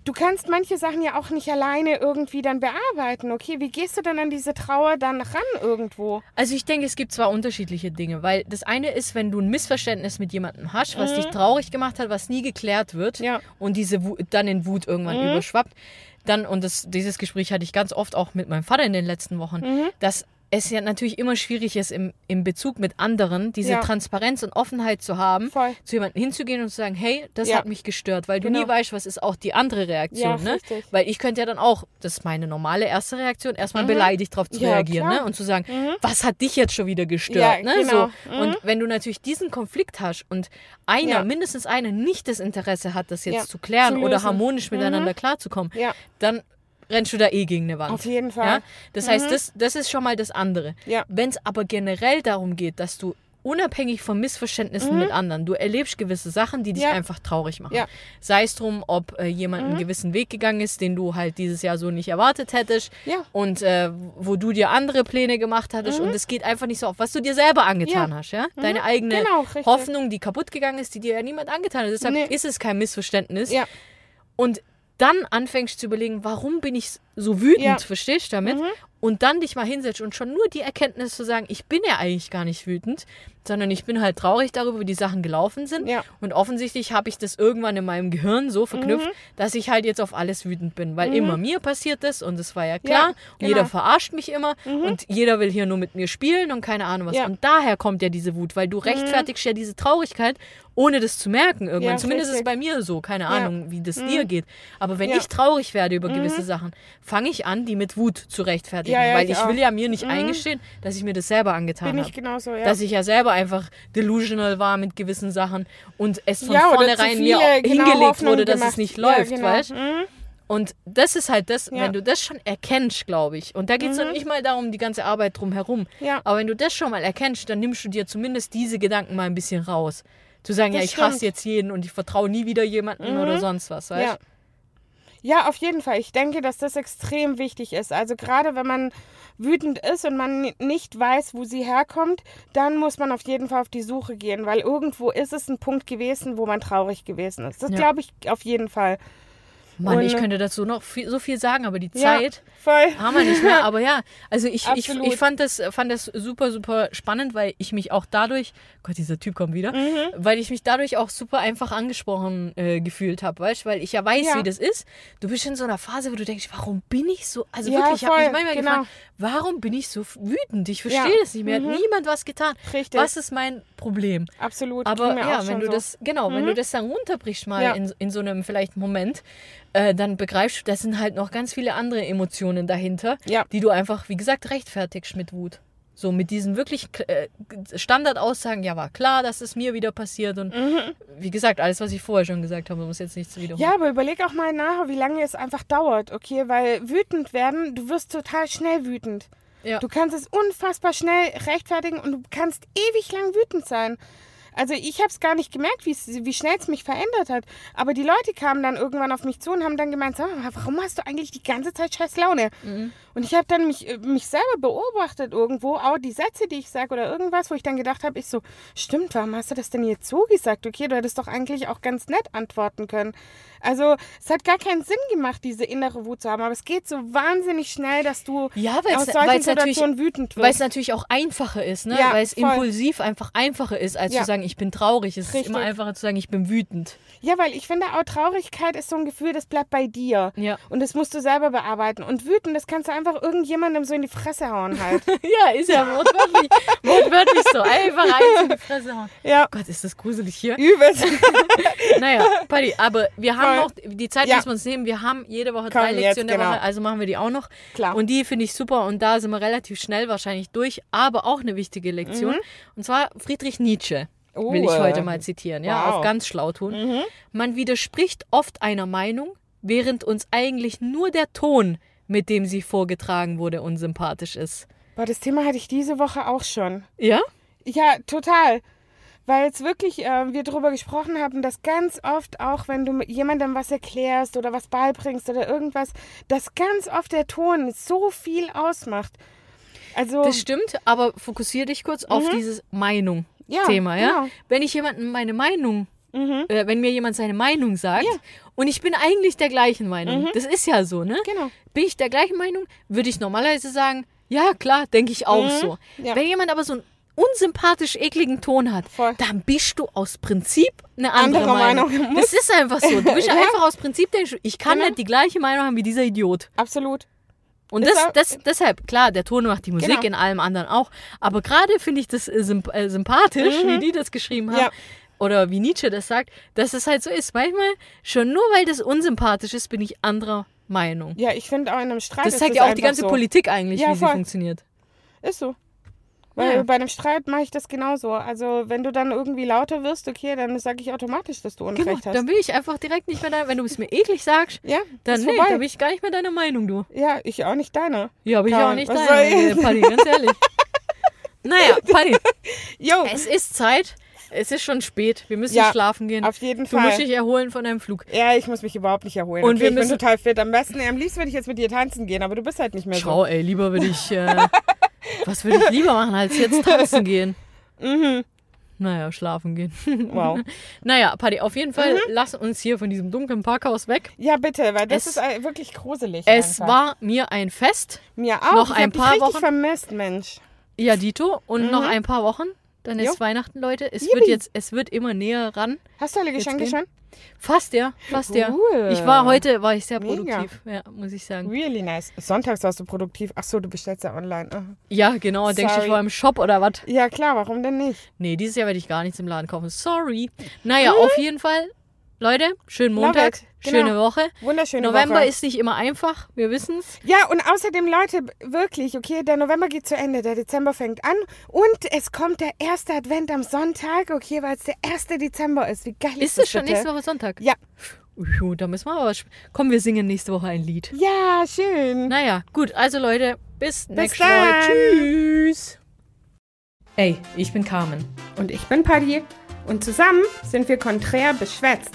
du kannst manche Sachen ja auch nicht alleine irgendwie dann bearbeiten. Okay, wie gehst du denn an diese Trauer dann ran irgendwo? Also ich denke, es gibt zwei unterschiedliche Dinge, weil das eine ist, wenn du ein Missverständnis mit jemandem hast, was mhm. dich traurig gemacht hat, was nie geklärt wird ja. und diese Wut, dann in Wut irgendwann mhm. überschwappt, dann, und das, dieses Gespräch hatte ich ganz oft auch mit meinem Vater in den letzten Wochen, mhm. dass es ja natürlich immer schwierig ist, im, im Bezug mit anderen diese ja. Transparenz und Offenheit zu haben, Voll. zu jemandem hinzugehen und zu sagen, hey, das ja. hat mich gestört, weil genau. du nie weißt, was ist auch die andere Reaktion. Ja, ne? Weil ich könnte ja dann auch, das ist meine normale erste Reaktion, erstmal mhm. beleidigt drauf zu ja, reagieren ne? und zu sagen, mhm. was hat dich jetzt schon wieder gestört? Ja, ne? genau. so. mhm. Und wenn du natürlich diesen Konflikt hast und einer, ja. mindestens einer, nicht das Interesse hat, das jetzt ja. zu klären zu oder harmonisch mhm. miteinander klarzukommen, ja. dann rennst du da eh gegen eine Wand. Auf jeden Fall. Ja? Das mhm. heißt, das, das ist schon mal das andere. Ja. Wenn es aber generell darum geht, dass du unabhängig von Missverständnissen mhm. mit anderen, du erlebst gewisse Sachen, die dich ja. einfach traurig machen. Ja. Sei es drum, ob äh, jemand mhm. einen gewissen Weg gegangen ist, den du halt dieses Jahr so nicht erwartet hättest ja. und äh, wo du dir andere Pläne gemacht hattest mhm. und es geht einfach nicht so auf, was du dir selber angetan ja. hast. Ja? Mhm. Deine eigene genau, Hoffnung, die kaputt gegangen ist, die dir ja niemand angetan hat. Deshalb nee. ist es kein Missverständnis. Ja. Und dann anfängst zu überlegen, warum bin ich so wütend, ja. verstehst du damit? Mhm. Und dann dich mal hinsetzt und schon nur die Erkenntnis zu sagen, ich bin ja eigentlich gar nicht wütend, sondern ich bin halt traurig darüber, wie die Sachen gelaufen sind. Ja. Und offensichtlich habe ich das irgendwann in meinem Gehirn so verknüpft, mhm. dass ich halt jetzt auf alles wütend bin. Weil mhm. immer mir passiert das und das war ja klar. Ja, und genau. jeder verarscht mich immer mhm. und jeder will hier nur mit mir spielen und keine Ahnung was. Ja. Und daher kommt ja diese Wut, weil du rechtfertigst ja diese Traurigkeit, ohne das zu merken irgendwann. Ja, Zumindest richtig. ist es bei mir so. Keine Ja. Ahnung, wie das mhm. dir geht. Aber wenn Ja. ich traurig werde über mhm. gewisse Sachen, fange ich an, die mit Wut zu rechtfertigen. Ja, ja, weil ich ich auch. will ja mir nicht Mhm. eingestehen, dass ich mir das selber angetan Bin habe. ich genauso, ja. Dass ich ja selber einfach delusional war mit gewissen Sachen und es von ja, oder vornherein zu mir viele, genau, hingelegt Hoffnung wurde, dass gemacht. es nicht Ja, läuft, genau. weißt? Mhm. Und das ist halt das, Ja. wenn du das schon erkennst, glaube ich. Und da geht es Mhm. noch nicht mal darum, die ganze Arbeit drumherum. Ja. Aber wenn du das schon mal erkennst, dann nimmst du dir zumindest diese Gedanken mal ein bisschen raus. Zu sagen, Das ja, ich stimmt. hasse jetzt jeden und ich vertraue nie wieder jemandem Mhm. oder sonst was, weißt? Ja. Ja, auf jeden Fall. Ich denke, dass das extrem wichtig ist. Also gerade wenn man wütend ist und man nicht weiß, wo sie herkommt, dann muss man auf jeden Fall auf die Suche gehen, weil irgendwo ist es ein Punkt gewesen, wo man traurig gewesen ist. Das Ja. glaube ich auf jeden Fall. Mann, Und, ich könnte dazu noch viel, so viel sagen, aber die Ja, Zeit voll. haben wir nicht mehr. Aber ja, also ich, ich, Absolut. ich fand, das, fand das super, super spannend, weil ich mich auch dadurch, Gott, dieser Typ kommt wieder, Mhm. weil ich mich dadurch auch super einfach angesprochen äh, gefühlt habe, weißt du, weil ich ja weiß, Ja. wie das ist. Du bist in so einer Phase, wo du denkst, warum bin ich so, also Ja, wirklich, ich habe mich voll, manchmal genau. gefragt, warum bin ich so wütend? Ich verstehe Ja. das nicht mehr, Mhm. hat niemand was getan. Richtig. Was ist mein Problem? Absolut. Aber ging mir ja, auch wenn schon du so. das, genau, wenn Mhm. du das dann runterbrichst mal Ja. in, in so einem vielleicht Moment, äh, dann begreifst du, da sind halt noch ganz viele andere Emotionen dahinter, Ja. die du einfach, wie gesagt, rechtfertigst mit Wut. So mit diesen wirklich äh, Standardaussagen, ja, war klar, dass es mir wieder passiert und Mhm. wie gesagt, alles, was ich vorher schon gesagt habe, muss jetzt nicht zu wiederholen. Ja, aber überleg auch mal nach, wie lange es einfach dauert, okay? Weil wütend werden, du wirst total schnell wütend. Ja. Du kannst es unfassbar schnell rechtfertigen und du kannst ewig lang wütend sein. Also ich habe es gar nicht gemerkt, wie schnell es mich verändert hat. Aber die Leute kamen dann irgendwann auf mich zu und haben dann gemeint, sag mal, warum hast du eigentlich die ganze Zeit scheiß Laune? Mhm. Und ich habe dann mich, mich selber beobachtet irgendwo, auch die Sätze, die ich sage oder irgendwas, wo ich dann gedacht habe, ich so, stimmt, warum hast du das denn jetzt so gesagt? Okay, du hättest doch eigentlich auch ganz nett antworten können. Also es hat gar keinen Sinn gemacht, diese innere Wut zu haben, aber es geht so wahnsinnig schnell, dass du Ja, aus weil solchen es natürlich, Situationen wütend weil es wirst. natürlich auch einfacher ist, ne? Ja, weil es voll. impulsiv einfach einfacher ist, als Ja. zu sagen, ich bin traurig. Es ist Richtig. immer einfacher zu sagen, ich bin wütend. Ja, weil ich finde auch Traurigkeit ist so ein Gefühl, das bleibt bei dir. Ja. Und das musst du selber bearbeiten. Und wütend, das kannst du einfach irgendjemandem so in die Fresse hauen halt. Ja, ist ja wortwörtlich, wortwörtlich so. Einfach eins in die Fresse hauen. Ja. Gott, ist das gruselig hier. Übelst. Naja, Paddy, aber wir haben Voll. noch, die Zeit Ja. müssen wir uns nehmen, wir haben jede Woche Komm, drei jetzt, Lektionen der genau. Woche, also machen wir die auch noch. Klar. Und die finde ich super und da sind wir relativ schnell wahrscheinlich durch, aber auch eine wichtige Lektion. Mhm. Und zwar Friedrich Nietzsche. Oh, Will ich äh, heute mal zitieren, ja, wow. auf ganz schlau tun. Mhm. Man widerspricht oft einer Meinung, während uns eigentlich nur der Ton, mit dem sie vorgetragen wurde, unsympathisch ist. Boah, das Thema hatte ich diese Woche auch schon. Ja? Ja, total. Weil jetzt wirklich äh, wir darüber gesprochen haben, dass ganz oft auch, wenn du mit jemandem was erklärst oder was beibringst oder irgendwas, dass ganz oft der Ton so viel ausmacht. Also, Das stimmt, aber fokussiere dich kurz auf Mhm. dieses Meinung. ja, Thema, ja? genau. Wenn ich jemandem meine Meinung Mhm. äh, wenn mir jemand seine Meinung sagt Ja. und ich bin eigentlich der gleichen Meinung. Mhm. Das ist ja so, ne? Genau. Bin ich der gleichen Meinung, würde ich normalerweise sagen, ja klar, denke ich auch Mhm. so. Ja. Wenn jemand aber so einen unsympathisch ekligen Ton hat, Voll. dann bist du aus Prinzip eine andere, Andere Meinung. Meinung. Das ist einfach so. Du bist ja Ja. einfach aus Prinzip, denkst du, ich kann Genau. nicht die gleiche Meinung haben wie dieser Idiot. Absolut. Und Ist das, auch- das, deshalb, klar, der Ton macht die Musik, Genau. in allem anderen auch. Aber gerade finde ich das äh, symp äh, sympathisch, Mhm. wie die das geschrieben haben. Ja. Oder wie Nietzsche das sagt, dass es halt so ist. Manchmal, schon nur weil das unsympathisch ist, bin ich anderer Meinung. Ja, ich finde auch in einem Streit Das ist zeigt das ja auch die einfach ganze so. Politik eigentlich, Ja, wie sie voll. funktioniert. Ist so. Weil Ja. bei einem Streit mache ich das genauso. Also wenn du dann irgendwie lauter wirst, okay, dann sage ich automatisch, dass du Genau, Unrecht hast. dann bin ich einfach direkt nicht mehr da. Wenn du es mir eklig sagst, Ja, dann ist nee, vorbei. da bin ich gar nicht mehr deiner Meinung, du. Ja, ich auch nicht deine. Ja, aber ich Karin, auch nicht was deiner, soll äh, ich? Paddy, ganz ehrlich. Naja, Paddy, Jo, es ist Zeit. Es ist schon spät. Wir müssen Ja, schlafen gehen. auf jeden Du musst Fall. dich erholen von deinem Flug. Ja, ich muss mich überhaupt nicht erholen. Und okay, wir ich müssen- bin total fit. Am besten, am liebsten würde ich jetzt mit dir tanzen gehen, aber du bist halt nicht mehr Schau, ey, lieber würde ich. Äh, was würde ich lieber machen, als jetzt tanzen gehen? so. Mhm. Naja, schlafen gehen. Wow. Naja, Paddy, auf jeden Fall Mhm. lass uns hier von diesem dunklen Parkhaus weg. Ja, bitte, weil das Es- ist äh, wirklich gruselig. Es einfach. war mir ein Fest. mir auch. noch ich ein hab dich paar richtig Wochen. vermisst, Mensch. Ja, Dito. Und Mhm. noch ein paar Wochen. Dann ist Jo. Weihnachten, Leute. Es Yippie. wird jetzt, es wird immer näher ran. Hast du alle Geschenke gehen- schon? Fast ja, fast ja. Cool. Ich war heute, war ich sehr Mega. produktiv, ja, muss ich sagen. Really nice. Sonntags warst du produktiv. Ach so, du bestellst ja online. Aha. Ja, genau. Denkst du, ich Sorry. war im Shop oder was? Ja, klar, warum denn nicht? Nee, dieses Jahr werde ich gar nichts im Laden kaufen. Sorry. Naja, auf jeden Fall, Leute, schönen Love Montag, it. Genau. schöne Woche. Wunderschöne November Woche. ist nicht immer einfach, wir wissen's. Ja, und außerdem, Leute, wirklich, okay, der November geht zu Ende, der Dezember fängt an und es kommt der erste Advent am Sonntag, okay, weil es der erste Dezember ist. Wie geil ist, Ist das es schon bitte? nächste Woche Sonntag? Ja. Uhu, da müssen wir aber... sp- Komm, wir singen nächste Woche ein Lied. Ja, schön. Naja, gut, also Leute, bis, nächste dann. Woche. Tschüss. Ey, ich bin Carmen. Und ich bin Paddy und zusammen sind wir konträr beschwätzt.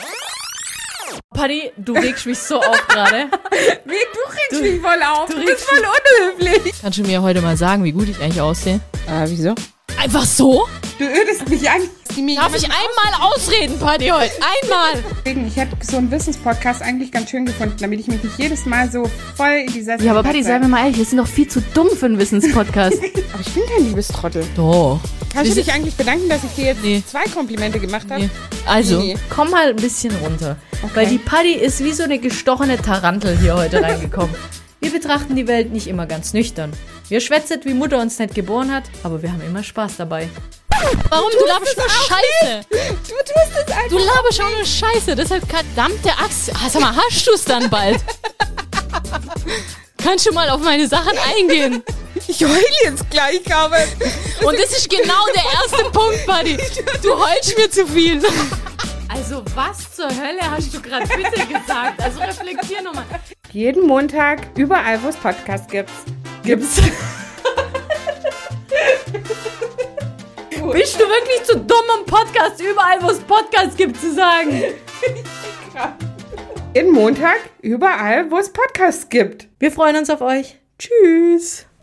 Paddy, du regst mich so auf gerade. Wie, du regst mich voll auf. du Du, regst bist voll unhöflich. Kannst du mir heute mal sagen, wie gut ich eigentlich aussehe? Ah, wieso? Einfach so? Du ödest mich an. Darf ich einmal ausreden, Paddy, heute? Einmal! Ich hätte so einen Wissenspodcast eigentlich ganz schön gefunden, damit ich mich nicht jedes Mal so voll in die Sessel Ja, aber Paddy, setze. sei mir mal ehrlich, wir sind doch viel zu dumm für einen Wissenspodcast. Aber ich bin kein Liebestrottel. Doch. Kannst du Wir dich eigentlich bedanken, dass ich dir jetzt Nee. zwei Komplimente gemacht habe? Nee. Also, Nee. komm mal ein bisschen runter. Okay. Weil die Paddy ist wie so eine gestochene Tarantel hier heute reingekommen. Wir betrachten die Welt nicht immer ganz nüchtern. Wir schwätzen, wie Mutter uns nicht geboren hat, aber wir haben immer Spaß dabei. Warum? Du, laberst nur Scheiße. Du tust es einfach. Du laberst auch nur Scheiße. Deshalb verdammte Axt. Ah, sag mal, hast du es dann bald? Kannst du mal auf meine Sachen eingehen? Ich heule jetzt gleich, Carmen. Und das ist genau der erste Punkt, Buddy. Du heulst mir zu viel. Also was zur Hölle hast du gerade bitte gesagt? Also reflektier nochmal. Jeden Montag, überall, wo es Podcasts gibt. Gibt's. Bist du wirklich zu dumm, um Podcast überall, wo es Podcasts gibt, zu sagen? Jeden Montag, überall, wo es Podcasts gibt. Wir freuen uns auf euch. Tschüss.